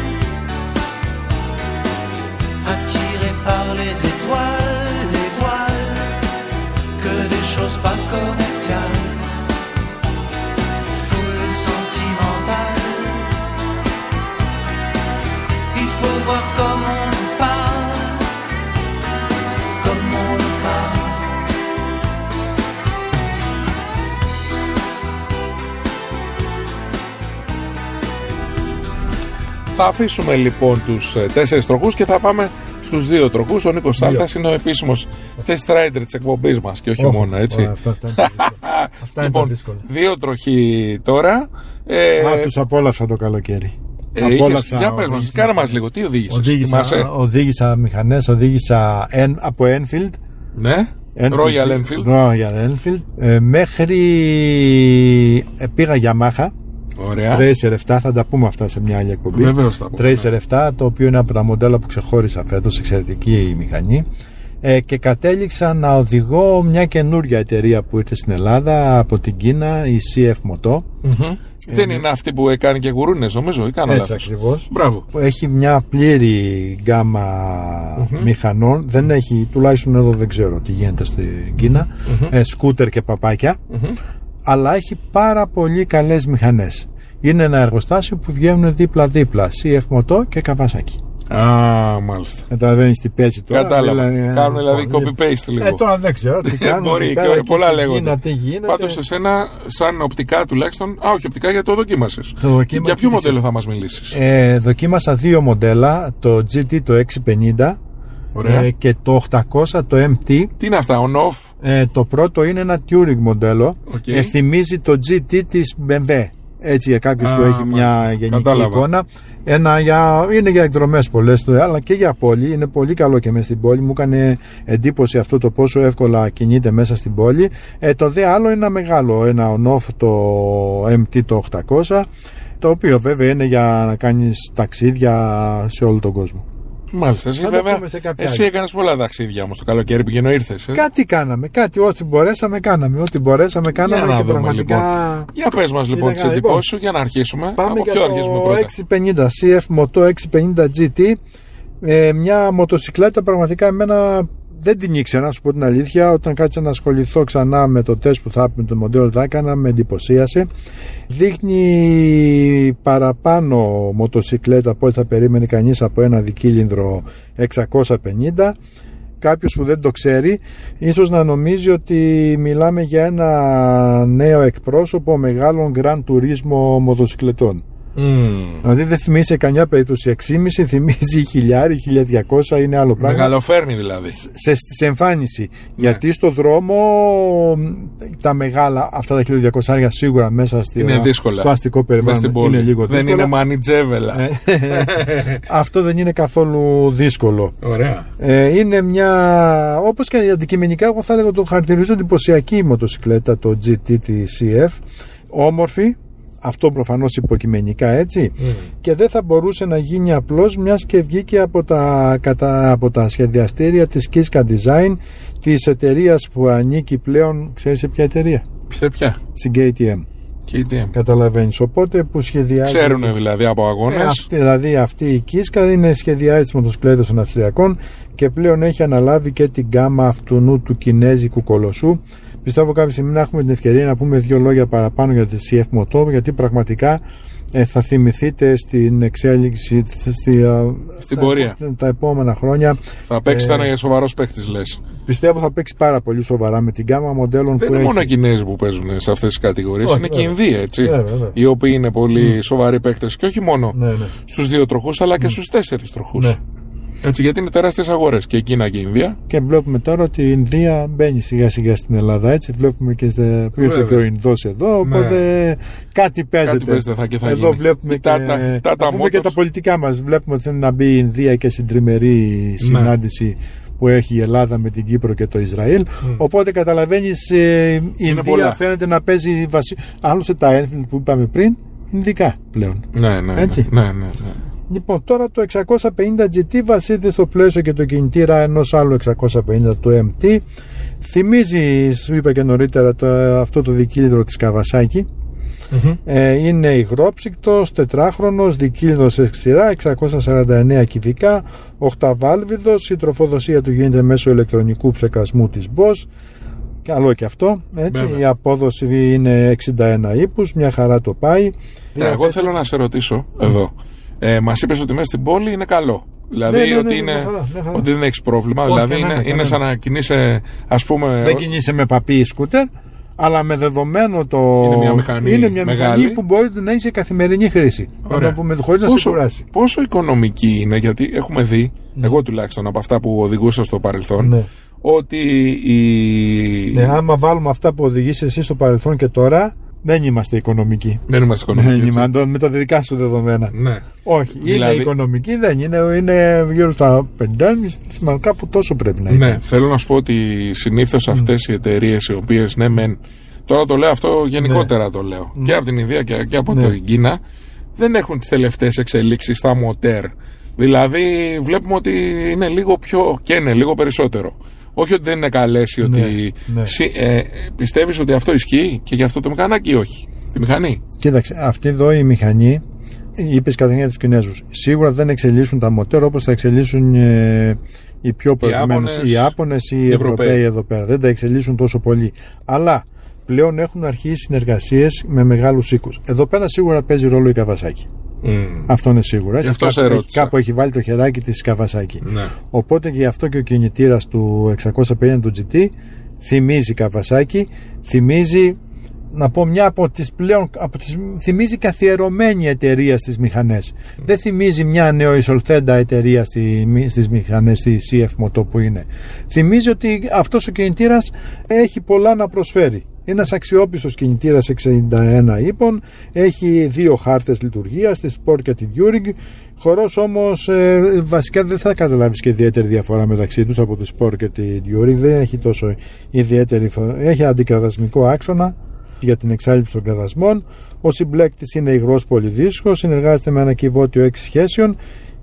[SPEAKER 4] attiré par les étoiles, les voiles, que des choses pas commerciales. Foule sentimentale, il faut voir comment on nous parle, comme on nous parle.
[SPEAKER 1] Θα αφήσουμε λοιπόν τους τέσσερις τροχούς και θα πάμε στους δύο τροχούς. Ο Νίκος Σάλτας είναι ο επίσημος test rider της εκπομπής μας και όχι oh, μόνο, έτσι. Oh, αυτά, αυτά λοιπόν, είναι δύσκολα. Δύο τροχοί τώρα. Ε,
[SPEAKER 2] Α, τους απόλαυσα το καλοκαίρι.
[SPEAKER 1] Ε, απόλαυσα, είχες, για πες μας, κάνε μας λίγο, τι οδήγησες?
[SPEAKER 2] Οδήγησα, οδήγησα μηχανές, οδήγησα εν, από Enfield.
[SPEAKER 1] Ναι, Enfield, Royal Enfield.
[SPEAKER 2] Royal Enfield. Ε, μέχρι ε, πήγα Yamaha.
[SPEAKER 1] Ωραία.
[SPEAKER 2] Tracer επτά, θα τα πούμε αυτά σε μια άλλη εκπομπή.
[SPEAKER 1] Βεβαίως θα πούμε.
[SPEAKER 2] Tracer επτά, το οποίο είναι από τα μοντέλα που ξεχώρισα φέτος, εξαιρετική η μηχανή. Ε, και κατέληξα να οδηγώ μια καινούρια εταιρεία που ήρθε στην Ελλάδα από την Κίνα, η σι εφ Moto.
[SPEAKER 1] Mm-hmm. Ε, Δεν είναι αυτή που έκανε και γουρούνες, νομίζω, ή κάνω
[SPEAKER 2] έτσι
[SPEAKER 1] λάθος?
[SPEAKER 2] Ακριβώς.
[SPEAKER 1] Μπράβο.
[SPEAKER 2] Έχει μια πλήρη γκάμα mm-hmm. μηχανών. Δεν έχει, τουλάχιστον εδώ δεν ξέρω τι γίνεται στην Κίνα. Mm-hmm. Ε, σκούτερ και παπάκια. Mm-hmm. Αλλά έχει πάρα πολύ καλές μηχανές. Είναι ένα εργοστάσιο που βγαίνουν δίπλα-δίπλα, σι εφ Moto και Kawasaki.
[SPEAKER 1] Α, μάλιστα.
[SPEAKER 2] Καταλαβαίνεις τι παίζει τώρα?
[SPEAKER 1] Κατάλαβα.
[SPEAKER 2] Δηλαδή,
[SPEAKER 1] κάνουν δηλαδή copy-paste λίγο.
[SPEAKER 2] Ε, τώρα δεν ξέρω τι κάνουν.
[SPEAKER 1] Μπορεί,
[SPEAKER 2] πέρα,
[SPEAKER 1] και πολλά λέγονται.
[SPEAKER 2] Γίνεται.
[SPEAKER 1] Πάντως εσένα, σαν οπτικά τουλάχιστον. Α, όχι οπτικά, γιατί το δοκίμασες.
[SPEAKER 2] Το δοκίμα...
[SPEAKER 1] Για ποιο μοντέλο θα μας μιλήσεις?
[SPEAKER 2] Ε, δοκίμασα δύο μοντέλα. Το τζι τι, το εξακόσια πενήντα. Ε, και το οκτακόσια, το εμ τι.
[SPEAKER 1] Τι είναι αυτά, on-off?
[SPEAKER 2] Ε, το πρώτο είναι ένα Touring μοντέλο.
[SPEAKER 1] Okay.
[SPEAKER 2] Ε, θυμίζει το τζι τι της μπι εμ ντάμπλιου. Έτσι, για κάποιους που έχει μια μάλιστα. γενική Κατάλαβα. εικόνα. Ένα για, είναι για εκδρομές πολλές, αλλά και για πόλη. Είναι πολύ καλό και μέσα στην πόλη. Μου έκανε εντύπωση αυτό το πόσο εύκολα κινείται μέσα στην πόλη. Ε, το δε άλλο είναι ένα μεγάλο, ένα on-off, το εμ τι το οκτακόσια, το οποίο βέβαια είναι για να κάνεις ταξίδια σε όλο τον κόσμο.
[SPEAKER 1] Μάλιστα. Εσύ, βέβαια, εσύ έκανες πολλά ταξίδια όμως το καλοκαίρι που ήρθες. Ε?
[SPEAKER 2] Κάτι κάναμε, κάτι ό,τι μπορέσαμε κάναμε. Ό,τι μπορέσαμε κάναμε. Για να δούμε πραγματικά...
[SPEAKER 1] λοιπόν. Για πες μας λοιπόν τις εντυπώσεις σου για να αρχίσουμε.
[SPEAKER 2] Πάμε
[SPEAKER 1] από
[SPEAKER 2] για
[SPEAKER 1] ποιο
[SPEAKER 2] το
[SPEAKER 1] αρχίσουμε πρώτα?
[SPEAKER 2] έξι πενήντα σι εφ Moto έξι πενήντα τζι τι. Ε, μια μοτοσυκλέτα πραγματικά εμένα δεν την ήξερα, να σου πω την αλήθεια. Όταν κάτσα να ασχοληθώ ξανά με το τεστ που θα με το μοντέλο που θα έκανα, με εντυπωσίασε. Δείχνει παραπάνω μοτοσυκλέτα από ό,τι θα περίμενε κανείς από ένα δικύλινδρο εξακόσια πενήντα. Κάποιος που δεν το ξέρει ίσως να νομίζει ότι μιλάμε για ένα νέο εκπρόσωπο μεγάλων Grand Turismo μοτοσυκλετών. Mm. Δηλαδή δεν θυμίζει σε καμιά περίπτωση έξι κόμμα πέντε, θυμίζει χιλιάρι, χίλια διακόσια, είναι άλλο πράγμα.
[SPEAKER 1] Μεγαλοφέρνει δηλαδή.
[SPEAKER 2] Σε, σε εμφάνιση. Ναι. Γιατί στο δρόμο τα μεγάλα, αυτά τα χίλια διακόσια σίγουρα μέσα στη, στο αστικό περιβάλλον είναι λίγο δύσκολα.
[SPEAKER 1] Δεν είναι μανιτζέβελα.
[SPEAKER 2] Αυτό δεν είναι καθόλου δύσκολο.
[SPEAKER 1] Ωραία.
[SPEAKER 2] Ε, είναι μια, όπως και αντικειμενικά, εγώ θα έλεγα το χαρακτηρίζω εντυπωσιακή μοτοσυκλέτα, το τζι τι τη σι εφ. Όμορφη. Αυτό προφανώς υποκειμενικά, έτσι. Mm. Και δεν θα μπορούσε να γίνει απλώς, μιας και βγήκε από τα, κατα, από τα σχεδιαστήρια της Kiska Design, της εταιρείας που ανήκει πλέον, ξέρεις σε ποια εταιρεία?
[SPEAKER 1] Σε ποια?
[SPEAKER 2] Στην κέι τι εμ.
[SPEAKER 1] κέι τι εμ.
[SPEAKER 2] Καταλαβαίνεις, οπότε που σχεδιάζει...
[SPEAKER 1] Ξέρουνε δηλαδή από αγώνες.
[SPEAKER 2] Ε, αυτή, δηλαδή αυτή η Kiska είναι σχεδιάζει τις μοτοσυκλέτες των Αυστριακών και πλέον έχει αναλάβει και την γκάμα αυτού του κινέζικου κολοσσού. Πιστεύω κάποια στιγμή να έχουμε την ευκαιρία να πούμε δύο λόγια παραπάνω για τη σι εφ Moto, γιατί πραγματικά ε, θα θυμηθείτε στην εξέλιξη στη,
[SPEAKER 1] στην
[SPEAKER 2] τα,
[SPEAKER 1] πορεία
[SPEAKER 2] τα, τα επόμενα χρόνια.
[SPEAKER 1] Θα παίξει, θα ε, είναι σοβαρός παίκτης, λες?
[SPEAKER 2] Πιστεύω θα παίξει πάρα πολύ σοβαρά με την γκάμα μοντέλων.
[SPEAKER 1] Δεν
[SPEAKER 2] που
[SPEAKER 1] είναι
[SPEAKER 2] έχει.
[SPEAKER 1] μόνο οι Κινέζοι που παίζουν σε αυτές τις κατηγορίες,
[SPEAKER 2] όχι,
[SPEAKER 1] είναι
[SPEAKER 2] βέβαια.
[SPEAKER 1] και οι Ινδοί, έτσι.
[SPEAKER 2] Βέβαια, βέβαια.
[SPEAKER 1] Οι οποίοι είναι πολύ mm. σοβαροί παίκτες και όχι μόνο
[SPEAKER 2] ναι, ναι.
[SPEAKER 1] στους δύο τροχούς, αλλά και mm. στους τέσσερις τροχούς. Ναι. Έτσι, γιατί είναι τεράστιες αγορές και η Κίνα και η Ινδία.
[SPEAKER 2] Και βλέπουμε τώρα ότι η Ινδία μπαίνει σιγά σιγά στην Ελλάδα. Έτσι, βλέπουμε και που ήρθε και ο Ινδός εδώ. Οπότε ναι. κάτι παίζεται.
[SPEAKER 1] Κάτι παίζεται θα και θα
[SPEAKER 2] εδώ
[SPEAKER 1] γίνει.
[SPEAKER 2] βλέπουμε, και,
[SPEAKER 1] τα, τα, τα,
[SPEAKER 2] πούμε και τα πολιτικά μας. Βλέπουμε ότι θέλει να μπει η Ινδία και στην τριμερή συνάντηση ναι. που έχει η Ελλάδα με την Κύπρο και το Ισραήλ. Mm. Οπότε καταλαβαίνεις, ε, η Ινδία πολλά. Φαίνεται να παίζει βασι... Άλλωστε τα Enfield που είπαμε πριν, Ινδικά πλέον.
[SPEAKER 1] Ναι, ναι.
[SPEAKER 2] Έτσι.
[SPEAKER 1] ναι, ναι, ναι.
[SPEAKER 2] Λοιπόν, τώρα το εξακόσια πενήντα τζι τι βασίζεται στο πλαίσιο και το κινητήρα ενός άλλου εξακόσια πενήντα του εμ τι. Θυμίζει, σου είπα και νωρίτερα, το, αυτό το δικύλινδρο της Kawasaki. Mm-hmm. Ε, είναι υγρόψυκτος, τετράχρονος, δικύλινδρος σε σειρά, εξακόσια σαράντα εννέα κυβικά, οχταβάλβιδος, η τροφοδοσία του γίνεται μέσω ηλεκτρονικού ψεκασμού της Bosch. Καλό και αυτό, έτσι. Βέβαια. Η απόδοση είναι εξήντα ένα ύπους, μια χαρά το πάει.
[SPEAKER 1] Ναι, εγώ θέτει... θέλω να σε ρωτήσω mm. εδώ. Ε, μας είπες ότι μέσα στην πόλη είναι καλό. Δηλαδή ναι, ναι, ναι, ότι, είναι, ναι, χαρά, ναι, χαρά. ότι δεν έχεις πρόβλημα. Όχι, δηλαδή ναι, είναι, ναι, είναι ναι. σαν να κινείσαι, ας πούμε.
[SPEAKER 2] Δεν κινείσαι με παπί ή σκούτερ, αλλά με δεδομένο το.
[SPEAKER 1] Είναι μια μηχανή,
[SPEAKER 2] είναι μια
[SPEAKER 1] μεγάλη.
[SPEAKER 2] μηχανή που μπορείτε να έχει σε καθημερινή χρήση. Ωραία. Πούμε, χωρίς να σε κουράσει.
[SPEAKER 1] Πόσο οικονομική είναι, γιατί έχουμε δει, mm. εγώ τουλάχιστον από αυτά που οδηγούσα στο παρελθόν, ναι. ότι η.
[SPEAKER 2] Ναι, άμα βάλουμε αυτά που οδηγείς εσύ στο παρελθόν και τώρα. Δεν είμαστε οικονομικοί.
[SPEAKER 1] Δεν είμαστε οικονομικοί.
[SPEAKER 2] Δεν είμαστε με τα δικά σου δεδομένα.
[SPEAKER 1] Ναι.
[SPEAKER 2] Όχι, δηλαδή... είναι οικονομικοί, δεν είναι. Είναι γύρω στα πενήντα, κάπου τόσο πρέπει να είναι.
[SPEAKER 1] Ναι, θέλω να σου πω ότι συνήθως mm. αυτές οι εταιρείες οι οποίες, ναι, μεν. Τώρα το λέω αυτό γενικότερα, ναι. το λέω. Mm. Και από την Ινδία και, και από ναι. την Κίνα, δεν έχουν τις τελευταίες εξελίξεις στα μοτέρ. Δηλαδή, βλέπουμε ότι είναι λίγο πιο. Και είναι λίγο περισσότερο. Όχι ότι δεν είναι καλές ή ότι. Ναι, ναι. Ε, πιστεύεις ότι αυτό ισχύει και για αυτό το μηχανάκι ή όχι? Τη μηχανή.
[SPEAKER 2] Κοίταξε, αυτή εδώ η μηχανή, είπες κατά για τους Κινέζους, σίγουρα δεν εξελίσσουν τα μοτέρ όπως θα εξελίσσουν ε, οι πιο προηγμένες, οι Ιάπωνες ή οι Ευρωπαίοι. Ευρωπαίοι εδώ πέρα. Δεν τα εξελίσσουν τόσο πολύ. Αλλά πλέον έχουν αρχίσει συνεργασίες με μεγάλους οίκους. Εδώ πέρα σίγουρα παίζει ρόλο η Kawasaki. Mm. Αυτό είναι σίγουρο. Έτσι,
[SPEAKER 1] αυτό
[SPEAKER 2] κάπου, έχει, κάπου έχει βάλει το χεράκι της Kawasaki. Ναι. Οπότε και γι' αυτό και ο κινητήρας του εξακόσια πενήντα του τζι τι θυμίζει Kawasaki, θυμίζει, να πω, μια από τις πλέον από τις, θυμίζει καθιερωμένη εταιρεία στις μηχανές. Mm. Δεν θυμίζει μια νεοεισολθέντα εταιρεία στη, στις μηχανές, στη σι εφ Moto που είναι. Θυμίζει ότι αυτός ο κινητήρας έχει πολλά να προσφέρει. Είναι ένας αξιόπιστος κινητήρας εξήντα ένα ύπων, έχει δύο χάρτες λειτουργίας, τη Sport και τη Touring. Χορός όμως ε, βασικά δεν θα καταλάβεις και ιδιαίτερη διαφορά μεταξύ τους από τη Sport και τη Touring. Δεν έχει τόσο ιδιαίτερη. Έχει αντικραδασμικό άξονα για την εξάλληψη των κραδασμών. Ο συμπλέκτης είναι υγρός πολυδίσκος, συνεργάζεται με ένα κυβότιο έξι σχέσεων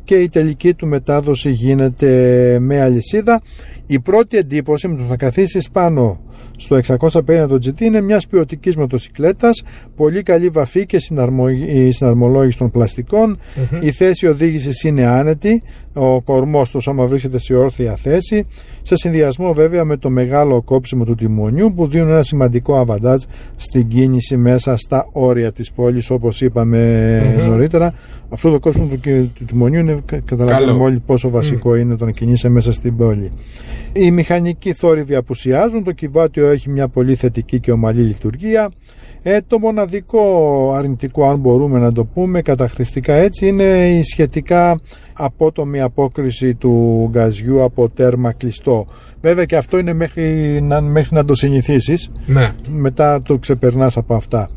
[SPEAKER 2] και η τελική του μετάδοση γίνεται με αλυσίδα. Η πρώτη εντύπωση με το θα καθίσεις πάνω στο εξακόσια πενήντα το τζι τι είναι μιας ποιοτικής μοτοσικλέτας, πολύ καλή βαφή και συναρμο- συναρμολόγηση των πλαστικών. Mm-hmm. Η θέση οδήγησης είναι άνετη, ο κορμός του σώμα βρίσκεται σε όρθια θέση, σε συνδυασμό βέβαια με το μεγάλο κόψιμο του τιμονιού που δίνουν ένα σημαντικό αβαντάζ στην κίνηση μέσα στα όρια της πόλης, όπως είπαμε mm-hmm. νωρίτερα. Αυτό το κόψιμο του, του τιμονιού είναι, καταλαβαίνουμε όλοι πόσο βασικό mm. είναι το να κινείσαι μέσα στην πόλη. Οι μηχανικοί θόρυβοι απουσιάζουν, το κυβάτιο έχει μια πολύ θετική και ομαλή λειτουργία. Ε, το μοναδικό αρνητικό, αν μπορούμε να το πούμε καταχρηστικά έτσι, είναι η σχετικά απότομη απόκριση του γκαζιού από τέρμα κλειστό. Βέβαια και αυτό είναι μέχρι να, μέχρι να το συνηθίσεις. Ναι. Μετά το ξεπερνάς από αυτά.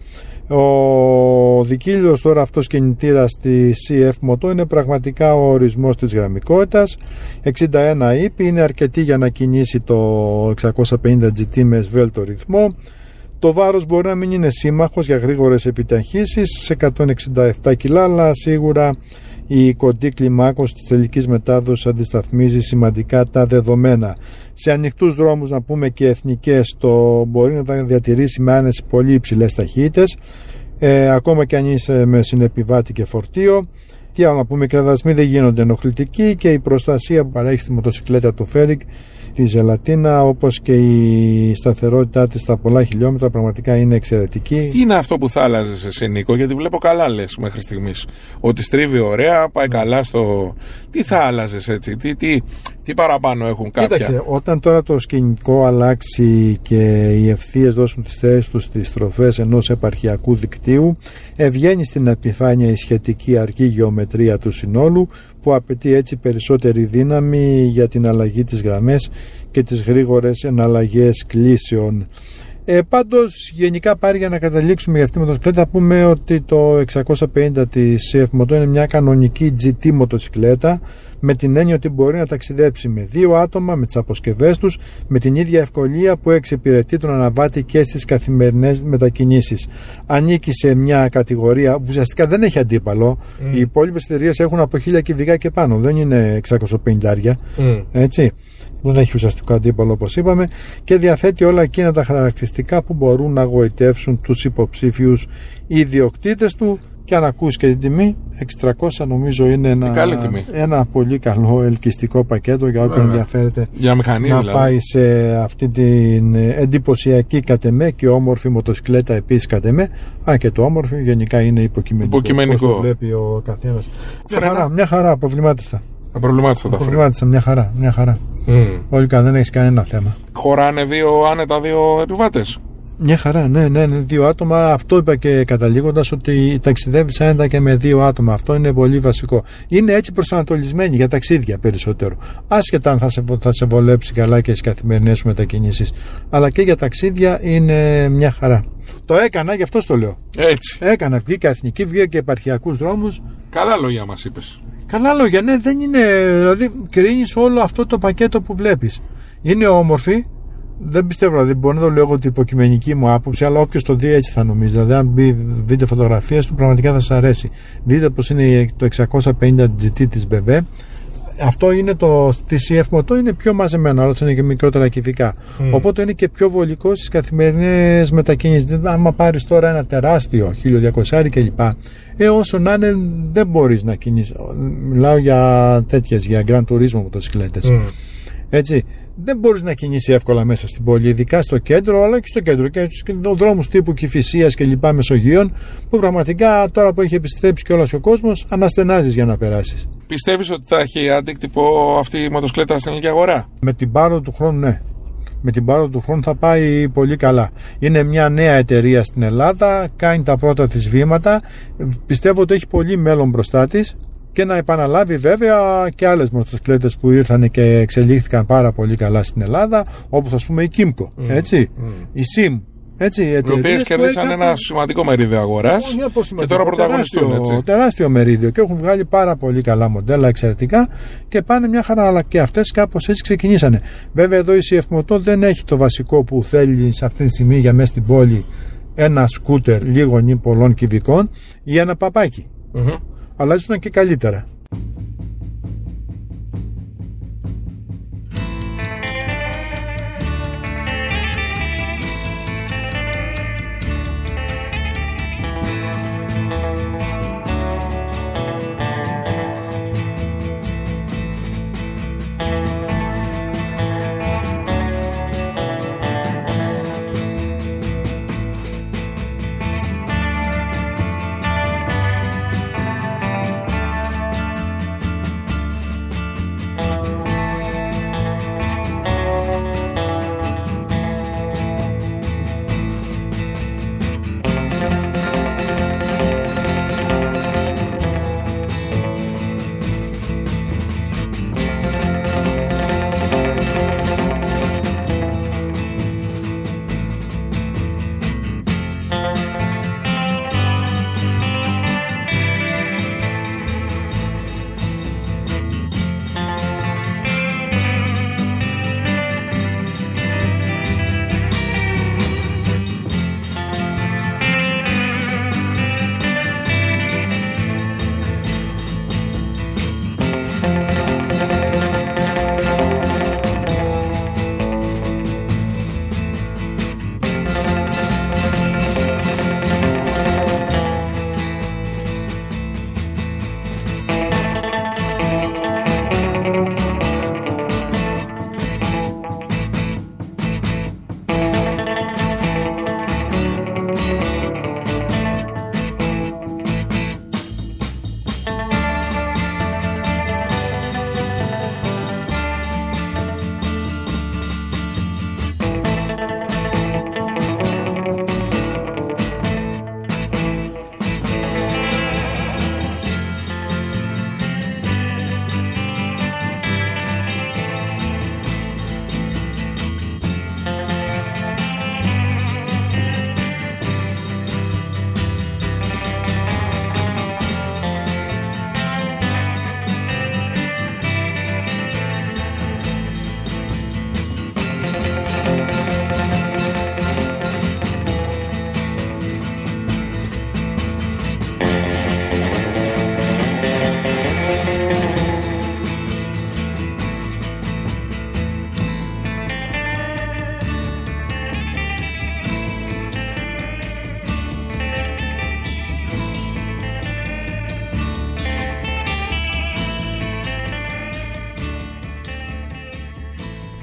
[SPEAKER 2] Ο δικύλιος τώρα αυτός κινητήρας στη σι εφ Moto είναι πραγματικά ο ορισμός της γραμμικότητας. εξήντα ένα ύπη είναι αρκετή για να κινήσει το εξακόσια πενήντα τζι τι με σβέλτο ρυθμό. Το βάρος μπορεί να μην είναι σύμμαχος για γρήγορες επιταχύσεις σε εκατόν εξήντα επτά κιλά, αλλά σίγουρα η κοντή κλιμάκωση της τελικής μετάδοσης αντισταθμίζει σημαντικά τα δεδομένα. Σε ανοιχτούς δρόμους, να πούμε και εθνικές, το μπορεί να τα διατηρήσει με άνεση πολύ υψηλές ταχύτητες, ε, ακόμα και αν είσαι με συνεπιβάτη και φορτίο. Τι άλλο να πούμε, οι κραδασμοί δεν γίνονται ενοχλητικοί και η προστασία που παρέχει στη μοτοσικλέτα το Φέρικ, τη ζελατίνα, όπως και η σταθερότητά της στα πολλά χιλιόμετρα, πραγματικά είναι εξαιρετική.
[SPEAKER 1] Τι είναι αυτό που θα άλλαζες εσύ, Νίκο, γιατί βλέπω καλά λες μέχρι στιγμής ότι στρίβει ωραία, πάει καλά στο... Τι θα άλλαζες έτσι, τι, τι, τι παραπάνω έχουν κάποια?
[SPEAKER 2] Κοίταξε, όταν τώρα το σκηνικό αλλάξει και οι ευθείες δώσουν τις θέσεις τους στις στροφές ενός επαρχιακού δικτύου, βγαίνει στην επιφάνεια η σχετική αργή γεωμετρία του συνόλου, που απαιτεί έτσι περισσότερη δύναμη για την αλλαγή της γραμμές και τις γρήγορες εναλλαγές κλήσεων. Ε, πάντως γενικά πάρει, για να καταλήξουμε για αυτή τη μοτοσικλέτα, πούμε ότι το εξακόσια πενήντα της σι εφ Moto είναι μια κανονική τζι τι μοτοσικλέτα, με την έννοια ότι μπορεί να ταξιδέψει με δύο άτομα, με τις αποσκευές τους, με την ίδια ευκολία που εξυπηρετεί τον αναβάτη και στις καθημερινές μετακινήσεις. Ανήκει σε μια κατηγορία που ουσιαστικά δεν έχει αντίπαλο. Mm. Οι υπόλοιπες εταιρείες έχουν από χίλια κυβικά και πάνω, δεν είναι εξακόσια πενήντα, mm. έτσι. Δεν έχει ουσιαστικό αντίπαλο, όπως είπαμε, και διαθέτει όλα εκείνα τα χαρακτηριστικά που μπορούν να γοητεύσουν τους υποψήφιους ιδιοκτήτες του. Και αν ακούσει και την τιμή, εξακόσια νομίζω είναι ένα, ένα πολύ καλό ελκυστικό πακέτο για όποιον ενδιαφέρεται
[SPEAKER 1] για μηχανή,
[SPEAKER 2] να
[SPEAKER 1] δηλαδή.
[SPEAKER 2] πάει σε αυτή την εντυπωσιακή κατ' εμέ και όμορφη μοτοσικλέτα επίσης κατ' εμέ. Αν και το όμορφη γενικά είναι υποκειμενικό.
[SPEAKER 1] Υποκειμενικό.
[SPEAKER 2] Πώς το βλέπει ο καθένας. Μια χαρά, μια χαρά, απροβλημάτιστα.
[SPEAKER 1] Απροβλημάτιστα τα
[SPEAKER 2] Απροβλημάτιστα, μια χαρά, μια χαρά. Mm. Όλοι καλά, δεν έχεις κανένα θέμα.
[SPEAKER 1] Χωράνε δύο άνετα δύο επιβάτες.
[SPEAKER 2] Μια χαρά, ναι, ναι, ναι, δύο άτομα. Αυτό είπα και καταλήγοντας, ότι ταξιδεύεις άνετα και με δύο άτομα. Αυτό είναι πολύ βασικό. Είναι έτσι προσανατολισμένοι για ταξίδια περισσότερο. Άσχετα αν θα σε, θα σε βολέψει καλά και στις καθημερινές σου μετακινήσεις. Αλλά και για ταξίδια είναι μια χαρά. Το έκανα, γι' αυτό το λέω.
[SPEAKER 1] Έτσι.
[SPEAKER 2] Έκανα, βγήκα εθνική, βγήκα και επαρχιακούς δρόμους.
[SPEAKER 1] Καλά λόγια μας είπες.
[SPEAKER 2] Καλά λόγια, ναι, δεν είναι. Δηλαδή, κρίνεις όλο αυτό το πακέτο που βλέπεις. Είναι όμορφη. Δεν πιστεύω, δηλαδή μπορεί να το λέω ότι υποκειμενική μου άποψη, αλλά όποιος το δει έτσι θα νομίζει. Δηλαδή, αν μπει, δείτε φωτογραφίες του, πραγματικά θα σας αρέσει. Δείτε πως είναι το εξακόσια πενήντα τζι τι της μπι εμ ντάμπλιου. Αυτό είναι το. Στη σι εφ Moto είναι πιο μαζεμένο, αλλά είναι και μικρότερα κυβικά. Mm. Οπότε είναι και πιο βολικό στις καθημερινές μετακινήσεις. Δηλαδή, άμα πάρεις τώρα ένα τεράστιο χίλια διακόσια κλπ. Ε, όσο να είναι, δεν μπορείς να κινήσεις. Μιλάω για τέτοιες, για Grand Turismo μοτοσυκλέτες. Mm. Έτσι. Δεν μπορείς να κινήσει εύκολα μέσα στην πόλη, ειδικά στο κέντρο, αλλά και στο κέντρο και στους δρόμους τύπου Κηφισίας και λοιπά Μεσογείων, που πραγματικά τώρα που έχει επιστρέψει και όλος ο κόσμος, αναστενάζεις για να περάσεις.
[SPEAKER 1] Πιστεύεις ότι θα έχει αντίκτυπο αυτή η μοτοσυκλέτα στην ελληνική αγορά?
[SPEAKER 2] Με την πάροδο του χρόνου, ναι. Με την πάροδο του χρόνου θα πάει πολύ καλά. Είναι μια νέα εταιρεία στην Ελλάδα, κάνει τα πρώτα της βήματα. Πιστεύω ότι έχει πολύ μέλλον μπροστά της. Και να επαναλάβει βέβαια και άλλες μοτοσυκλέτες που ήρθαν και εξελίχθηκαν πάρα πολύ καλά στην Ελλάδα, όπως ας πούμε η Kymco, mm. έτσι, mm. η Sim, έτσι,
[SPEAKER 1] οι οποίες κερδίσαν έκαν... ένα σημαντικό μερίδιο αγοράς και τώρα πρωταγωνιστούν, τεράστιο,
[SPEAKER 2] έτσι. Τεράστιο μερίδιο και έχουν βγάλει πάρα πολύ καλά μοντέλα, εξαιρετικά, και πάνε μια χαρά, αλλά και αυτές κάπως έτσι ξεκινήσανε. Βέβαια εδώ η σι εφ Moto δεν έχει το βασικό που θέλει σε αυτή τη στιγμή για μέσα στην πόλη, ένα σκούτερ λίγων ή πολλών κυβικών ή ένα παπάκι. Mm-hmm. Αλλά ήσουν και καλύτερα.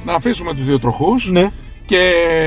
[SPEAKER 1] να αφήσουμε τους δύο τροχούς,
[SPEAKER 2] Ναι.
[SPEAKER 1] και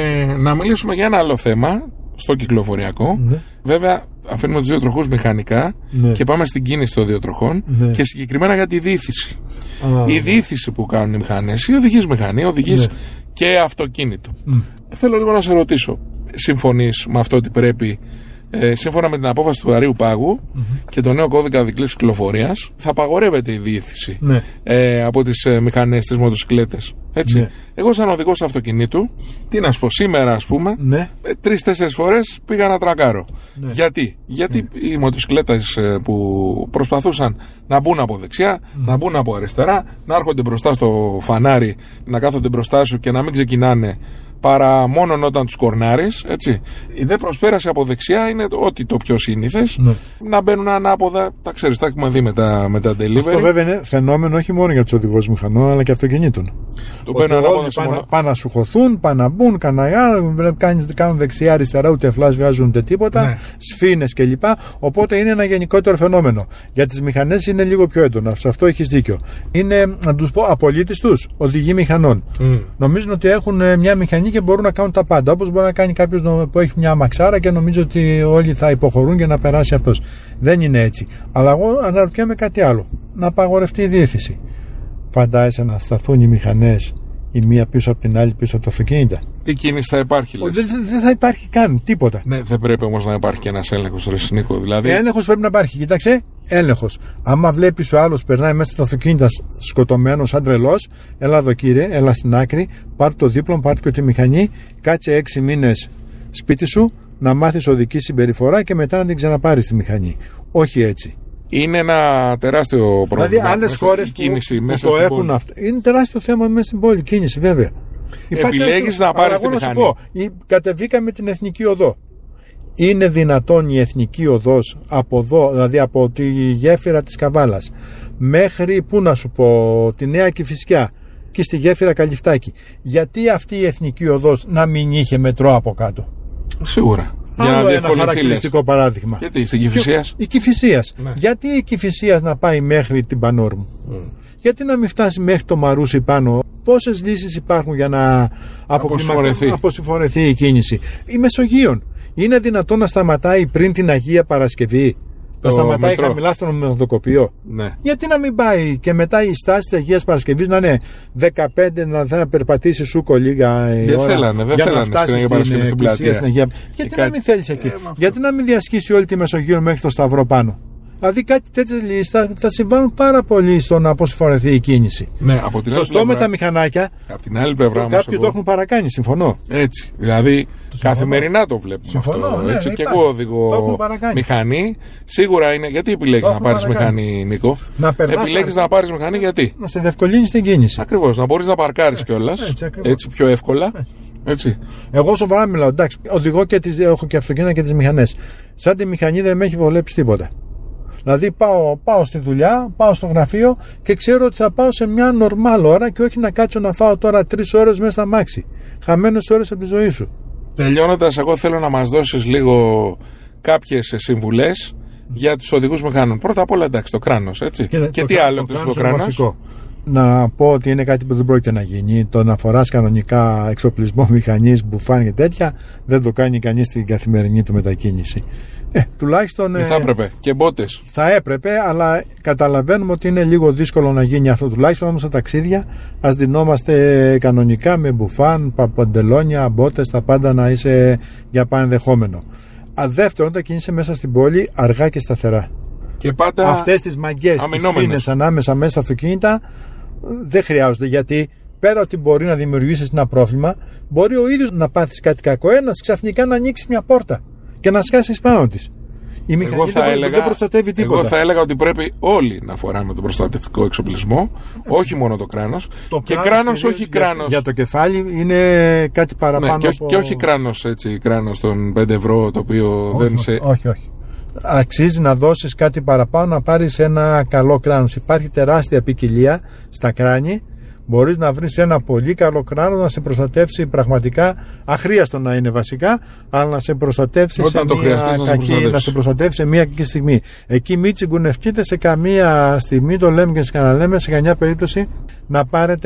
[SPEAKER 1] να μιλήσουμε για ένα άλλο θέμα στο κυκλοφοριακό.
[SPEAKER 2] Ναι.
[SPEAKER 1] Βέβαια, αφήνουμε τους δύο τροχούς μηχανικά,
[SPEAKER 2] Ναι.
[SPEAKER 1] και πάμε στην κίνηση των δύο τροχών,
[SPEAKER 2] Ναι.
[SPEAKER 1] και συγκεκριμένα για τη διήθηση.
[SPEAKER 2] Α,
[SPEAKER 1] Η διήθηση που κάνουν οι μηχανές, η οδηγείς μηχανή, οδηγείς
[SPEAKER 2] Ναι.
[SPEAKER 1] και αυτοκίνητο. Θέλω λίγο να σε ρωτήσω, συμφωνείς με αυτό ότι πρέπει, ε, σύμφωνα με την απόφαση του Αρείου Πάγου και το νέο κώδικα δικλείδους κυκλοφορίας, θα απαγορεύεται η διήθηση,
[SPEAKER 2] Ναι.
[SPEAKER 1] ε, από τις ε, μηχανές, τις μοτοσυκλέτες. Έτσι.
[SPEAKER 2] Ναι.
[SPEAKER 1] Εγώ, σαν οδηγός αυτοκινήτου, τι να σου πω, σήμερα ας πούμε,
[SPEAKER 2] Ναι.
[SPEAKER 1] ε, τρεις-τέσσερις φορές πήγα να τρακάρω.
[SPEAKER 2] Ναι.
[SPEAKER 1] Γιατί, Γιατί οι μοτοσυκλέτες ε, που προσπαθούσαν να μπουν από δεξιά, να μπουν από αριστερά, να έρχονται μπροστά στο φανάρι, να κάθονται μπροστά σου και να μην ξεκινάνε παρά μόνον όταν τους κορνάρεις, έτσι. Η δε προσπέραση από δεξιά είναι ό,τι το πιο σύνηθες.
[SPEAKER 2] Ναι.
[SPEAKER 1] Να μπαίνουν ανάποδα, τα ξέρεις, τα έχουμε δει με τα, με τα delivery.
[SPEAKER 2] Αυτό βέβαια είναι φαινόμενο όχι μόνο για τους οδηγούς μηχανών, αλλά και αυτοκινήτων.
[SPEAKER 1] Το
[SPEAKER 2] Ότι
[SPEAKER 1] μπαίνουν ανάποδα
[SPEAKER 2] όλοι
[SPEAKER 1] σε
[SPEAKER 2] πάνε,
[SPEAKER 1] μονο-
[SPEAKER 2] πάνε να σου χωθούν, πάνε να μπουν, καναγά, κάνουν δεξιά, αριστερά, ούτε φλάς βγάζουν ούτε τίποτα,
[SPEAKER 1] Ναι.
[SPEAKER 2] σφήνες κλπ. Οπότε είναι ένα γενικότερο φαινόμενο. Για τις μηχανές είναι λίγο πιο έντονο. Σε αυτό έχεις δίκιο. Είναι, να τους πω, απολύτες τους οδηγοί μηχανών.
[SPEAKER 1] Mm.
[SPEAKER 2] Νομίζουν ότι έχουν ε, μια μηχανή και μπορούν να κάνουν τα πάντα. Όπως μπορεί να κάνει κάποιος που έχει μια αμαξάρα και νομίζει ότι όλοι θα υποχωρούν για να περάσει αυτός. Δεν είναι έτσι. Αλλά εγώ αναρωτιέμαι κάτι άλλο. Να απαγορευτεί η διήθηση. Φαντάζεσαι να σταθούν οι μηχανές η μία πίσω από την άλλη πίσω από το αυτοκίνητα.
[SPEAKER 1] Τι κίνηση θα υπάρχει, λες?
[SPEAKER 2] Δεν δεν θα υπάρχει καν τίποτα.
[SPEAKER 1] Ναι, δεν πρέπει όμως να υπάρχει και ένας έλεγχος, ρε Νίκο, δηλαδή.
[SPEAKER 2] Έλεγχος πρέπει να υπάρχει. Κοίταξε, έλεγχος. Άμα βλέπεις ο άλλος περνάει μέσα στα αυτοκίνητα σκοτωμένο σαν τρελός, έλα εδώ κύριε, έλα στην άκρη, πάρ' το δίπλωμα, πάρ' και τη μηχανή, κάτσε έξι μήνες σπίτι σου, να μάθεις οδική συμπεριφορά και μετά να την ξαναπάρεις τη μηχανή. Όχι έτσι.
[SPEAKER 1] Είναι ένα τεράστιο πρόβλημα.
[SPEAKER 2] Δηλαδή, άλλες
[SPEAKER 1] μέσα-
[SPEAKER 2] χώρες
[SPEAKER 1] η
[SPEAKER 2] που,
[SPEAKER 1] κίνηση
[SPEAKER 2] που
[SPEAKER 1] μέσα
[SPEAKER 2] το
[SPEAKER 1] στην
[SPEAKER 2] έχουν
[SPEAKER 1] πόλη.
[SPEAKER 2] αυτό. Είναι τεράστιο θέμα μέσα στην πόλη, κίνηση βέβαια.
[SPEAKER 1] Επιλέγεις
[SPEAKER 2] αυτό.
[SPEAKER 1] να πάρεις
[SPEAKER 2] Αλλά
[SPEAKER 1] τη
[SPEAKER 2] εγώ να σου
[SPEAKER 1] μηχανή.
[SPEAKER 2] πω, η- κατεβήκαμε την εθνική οδό. Είναι δυνατόν η εθνική οδός από εδώ, δηλαδή από τη γέφυρα της Καβάλας μέχρι, πού να σου πω, τη Νέα Κηφισιά και στη γέφυρα Καλυφτάκη, γιατί αυτή η εθνική οδός να μην είχε μετρό από κάτω?
[SPEAKER 1] Σίγουρα. Για
[SPEAKER 2] Άλλο
[SPEAKER 1] να
[SPEAKER 2] ένα
[SPEAKER 1] διευκολυνθεί, λες.
[SPEAKER 2] χαρακτηριστικό παράδειγμα.
[SPEAKER 1] Γιατί, στην Κηφισίας.
[SPEAKER 2] Η Κηφισίας.
[SPEAKER 1] Ναι.
[SPEAKER 2] Γιατί η Κηφισίας να πάει μέχρι την Πανόρμου?
[SPEAKER 1] Mm.
[SPEAKER 2] Γιατί να μην φτάσει μέχρι το Μαρούσι πάνω? Πόσες λύσεις υπάρχουν για να
[SPEAKER 1] Αποσυμφορεθεί.
[SPEAKER 2] αποσυμφορεθεί η κίνηση? Η Μεσογείων. Είναι δυνατόν να σταματάει πριν την Αγία Παρασκευή?
[SPEAKER 1] Το
[SPEAKER 2] Να σταματάει
[SPEAKER 1] μετρό.
[SPEAKER 2] χαμηλά στο νοτοκοπείο?
[SPEAKER 1] Ναι.
[SPEAKER 2] Γιατί να μην πάει και μετά η στάση της Αγίας Παρασκευής να είναι δεκαπέντε, να θα περπατήσει σούκο λίγα η
[SPEAKER 1] Δεν
[SPEAKER 2] ώρα
[SPEAKER 1] θέλανε, δεν
[SPEAKER 2] για να
[SPEAKER 1] θέλανε
[SPEAKER 2] φτάσει
[SPEAKER 1] στην Αγία Παρασκευή στην
[SPEAKER 2] εκκλησία,
[SPEAKER 1] πλατεία.
[SPEAKER 2] στην Αγία... Γιατί να
[SPEAKER 1] κάτι-
[SPEAKER 2] μην θέλεις εκεί?
[SPEAKER 1] Ε, με αυτό.
[SPEAKER 2] Γιατί να μην διασχίσει όλη τη Μεσογείο μέχρι το Σταυρό πάνω? Δηλαδή κάτι τέτοιες λύσεις θα, θα συμβάλλουν πάρα πολύ στο να αποσυμφορεθεί η κίνηση.
[SPEAKER 1] Ναι, από την άλλη
[SPEAKER 2] Σωστό με
[SPEAKER 1] πλευρά,
[SPEAKER 2] τα μηχανάκια.
[SPEAKER 1] από την άλλη πλευρά όμως,
[SPEAKER 2] Κάποιοι
[SPEAKER 1] εγώ-
[SPEAKER 2] το έχουν παρακάνει, συμφωνώ.
[SPEAKER 1] Έτσι. Δηλαδή, καθημερινά το βλέπουμε
[SPEAKER 2] Συμφωνώ,
[SPEAKER 1] αυτό.
[SPEAKER 2] ναι,
[SPEAKER 1] έτσι.
[SPEAKER 2] ναι,
[SPEAKER 1] Και
[SPEAKER 2] υπάρχει.
[SPEAKER 1] εγώ
[SPEAKER 2] Το
[SPEAKER 1] οδηγώ
[SPEAKER 2] έχουν παρακάνει.
[SPEAKER 1] μηχανή. Σίγουρα είναι. Γιατί επιλέγεις
[SPEAKER 2] Το
[SPEAKER 1] να
[SPEAKER 2] έχουν
[SPEAKER 1] πάρεις
[SPEAKER 2] παρακάνει.
[SPEAKER 1] μηχανή, Νίκο?
[SPEAKER 2] Να περνάς
[SPEAKER 1] Επιλέγεις
[SPEAKER 2] αριστερά.
[SPEAKER 1] να πάρεις μηχανή γιατί?
[SPEAKER 2] Να σε διευκολύνει την κίνηση.
[SPEAKER 1] Ακριβώς. Να μπορείς να παρκάρεις κιόλας.
[SPEAKER 2] έτσι, ακριβώς.
[SPEAKER 1] Έτσι πιο εύκολα. Έτσι.
[SPEAKER 2] Εγώ σοβαρά μιλάω. Εντάξει, οδηγώ και τις, έχω και αυτοκίνητα και τις μηχανές. Σαν τη μηχανή δεν με έχει βολέψει τίποτα. Δηλαδή πάω, πάω στη δουλειά, πάω στο γραφείο και ξέρω ότι θα πάω σε μια νορμάλ ώρα και όχι να κάτσω να φάω τώρα τρεις ώρες μέσα στα μάξι. Χαμένες ώρες από τη ζωή σου.
[SPEAKER 1] Τελειώνοντας, εγώ θέλω να μας δώσεις λίγο κάποιες συμβουλές για τους οδηγούς μηχανών. Πρώτα απ' όλα, εντάξει, το κράνος, έτσι.
[SPEAKER 2] Κοίτα,
[SPEAKER 1] Και
[SPEAKER 2] το
[SPEAKER 1] τι
[SPEAKER 2] κρά-
[SPEAKER 1] άλλο
[SPEAKER 2] το
[SPEAKER 1] εκτός
[SPEAKER 2] κράνος
[SPEAKER 1] από το
[SPEAKER 2] είναι
[SPEAKER 1] κράνος?
[SPEAKER 2] βασικό. Να πω ότι είναι κάτι που δεν πρόκειται να γίνει. Το να φοράς κανονικά εξοπλισμό μηχανής, μπουφάν και τέτοια δεν το κάνει κανείς στην καθημερινή του μετακίνηση. Ε, τουλάχιστον
[SPEAKER 1] Δεν
[SPEAKER 2] ε,
[SPEAKER 1] θα έπρεπε. Και μπότες.
[SPEAKER 2] θα έπρεπε, αλλά καταλαβαίνουμε ότι είναι λίγο δύσκολο να γίνει αυτό. Τουλάχιστον όμως στα ταξίδια ας δινόμαστε κανονικά με μπουφάν, πα- παντελόνια, μπότες, τα πάντα να είσαι για πανεδεχόμενο. Α, δεύτερον, όταν κινείσαι μέσα στην πόλη αργά και σταθερά.
[SPEAKER 1] Και πάντα.
[SPEAKER 2] Αυτές τις μαγκές, τις
[SPEAKER 1] αμυνόμενες.
[SPEAKER 2] φίνες ανάμεσα μέσα στα αυτοκίνητα δεν χρειάζονται, γιατί πέρα ότι μπορεί να δημιουργήσει ένα πρόβλημα, μπορεί ο ίδιος να πάθεις κάτι κακό, ένας ξαφνικά να ανοίξει μια πόρτα και να σκάσεις πάνω της. Η μηχανή
[SPEAKER 1] Εγώ θα,
[SPEAKER 2] δεν,
[SPEAKER 1] έλεγα,
[SPEAKER 2] δεν προστατεύει τίποτα.
[SPEAKER 1] εγώ θα έλεγα ότι πρέπει όλοι να φοράμε τον προστατευτικό εξοπλισμό, όχι μόνο το κράνος.
[SPEAKER 2] Το
[SPEAKER 1] Και
[SPEAKER 2] κράνος
[SPEAKER 1] κράνος,
[SPEAKER 2] κυρίως
[SPEAKER 1] όχι
[SPEAKER 2] για,
[SPEAKER 1] κράνος.
[SPEAKER 2] για το κεφάλι είναι κάτι παραπάνω.
[SPEAKER 1] Ναι, και, όχι,
[SPEAKER 2] από...
[SPEAKER 1] και όχι κράνος, έτσι, κράνος των πέντε ευρώ, το οποίο
[SPEAKER 2] όχι,
[SPEAKER 1] δεν σε.
[SPEAKER 2] όχι, όχι. Αξίζει να δώσεις κάτι παραπάνω, να πάρεις ένα καλό κράνος. Υπάρχει τεράστια ποικιλία στα κράνη. Μπορείς να βρεις ένα πολύ καλό κράνο να σε προστατεύσει πραγματικά, αχρίαστο να είναι βασικά, αλλά να σε προστατεύσει
[SPEAKER 1] Όταν
[SPEAKER 2] σε
[SPEAKER 1] το
[SPEAKER 2] μια
[SPEAKER 1] χρειαστείς να σε
[SPEAKER 2] κακή,
[SPEAKER 1] προστατεύσει.
[SPEAKER 2] να σε προστατεύσει σε μια κακή στιγμή. Εκεί μην τσιγκουνευτείτε σε καμία στιγμή, το λέμε και σας ξαναλέμε, σε καμιά περίπτωση να πάρετε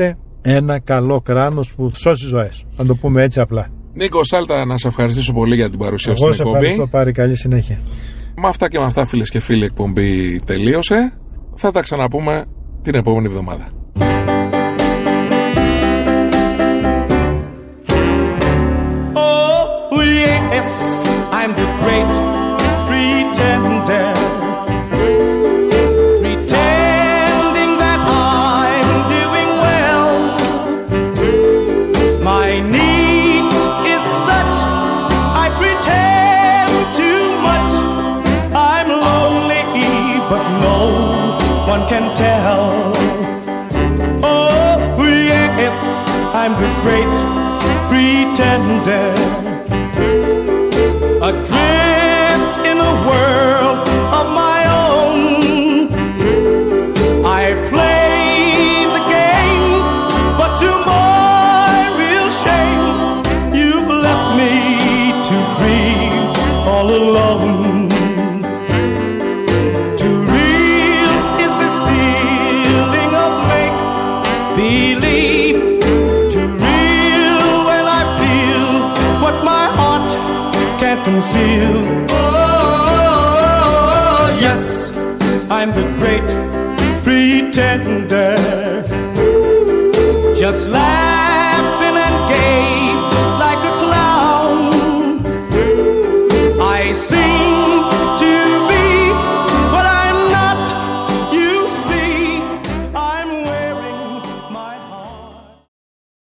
[SPEAKER 2] ένα καλό κράνος που σώσει ζωές. Να το πούμε έτσι απλά.
[SPEAKER 1] Νίκο Σάλτα, να σε ευχαριστήσω πολύ για την παρουσία σου
[SPEAKER 2] στην
[SPEAKER 1] εκπομπή.
[SPEAKER 2] Εγώ σε ευχαριστώ, πάρει καλή συνέχεια.
[SPEAKER 1] Με αυτά και με αυτά, φίλες και φίλοι, η εκπομπή τελείωσε. Θα τα ξαναπούμε την επόμενη εβδομάδα.
[SPEAKER 4] Oh, yes, I'm the great pretender. Pretending that I'm doing well. My need is such, I pretend too much. I'm lonely, but no one can tell. Oh, yes, I'm the great pretender. Adrift in a world of my own. I play the game, but to my real shame, you've left me to dream all alone. Too real is this feeling of make-believe. Too real when I feel what my heart can't conceal. Oh, yes, I'm the great pretender. Just like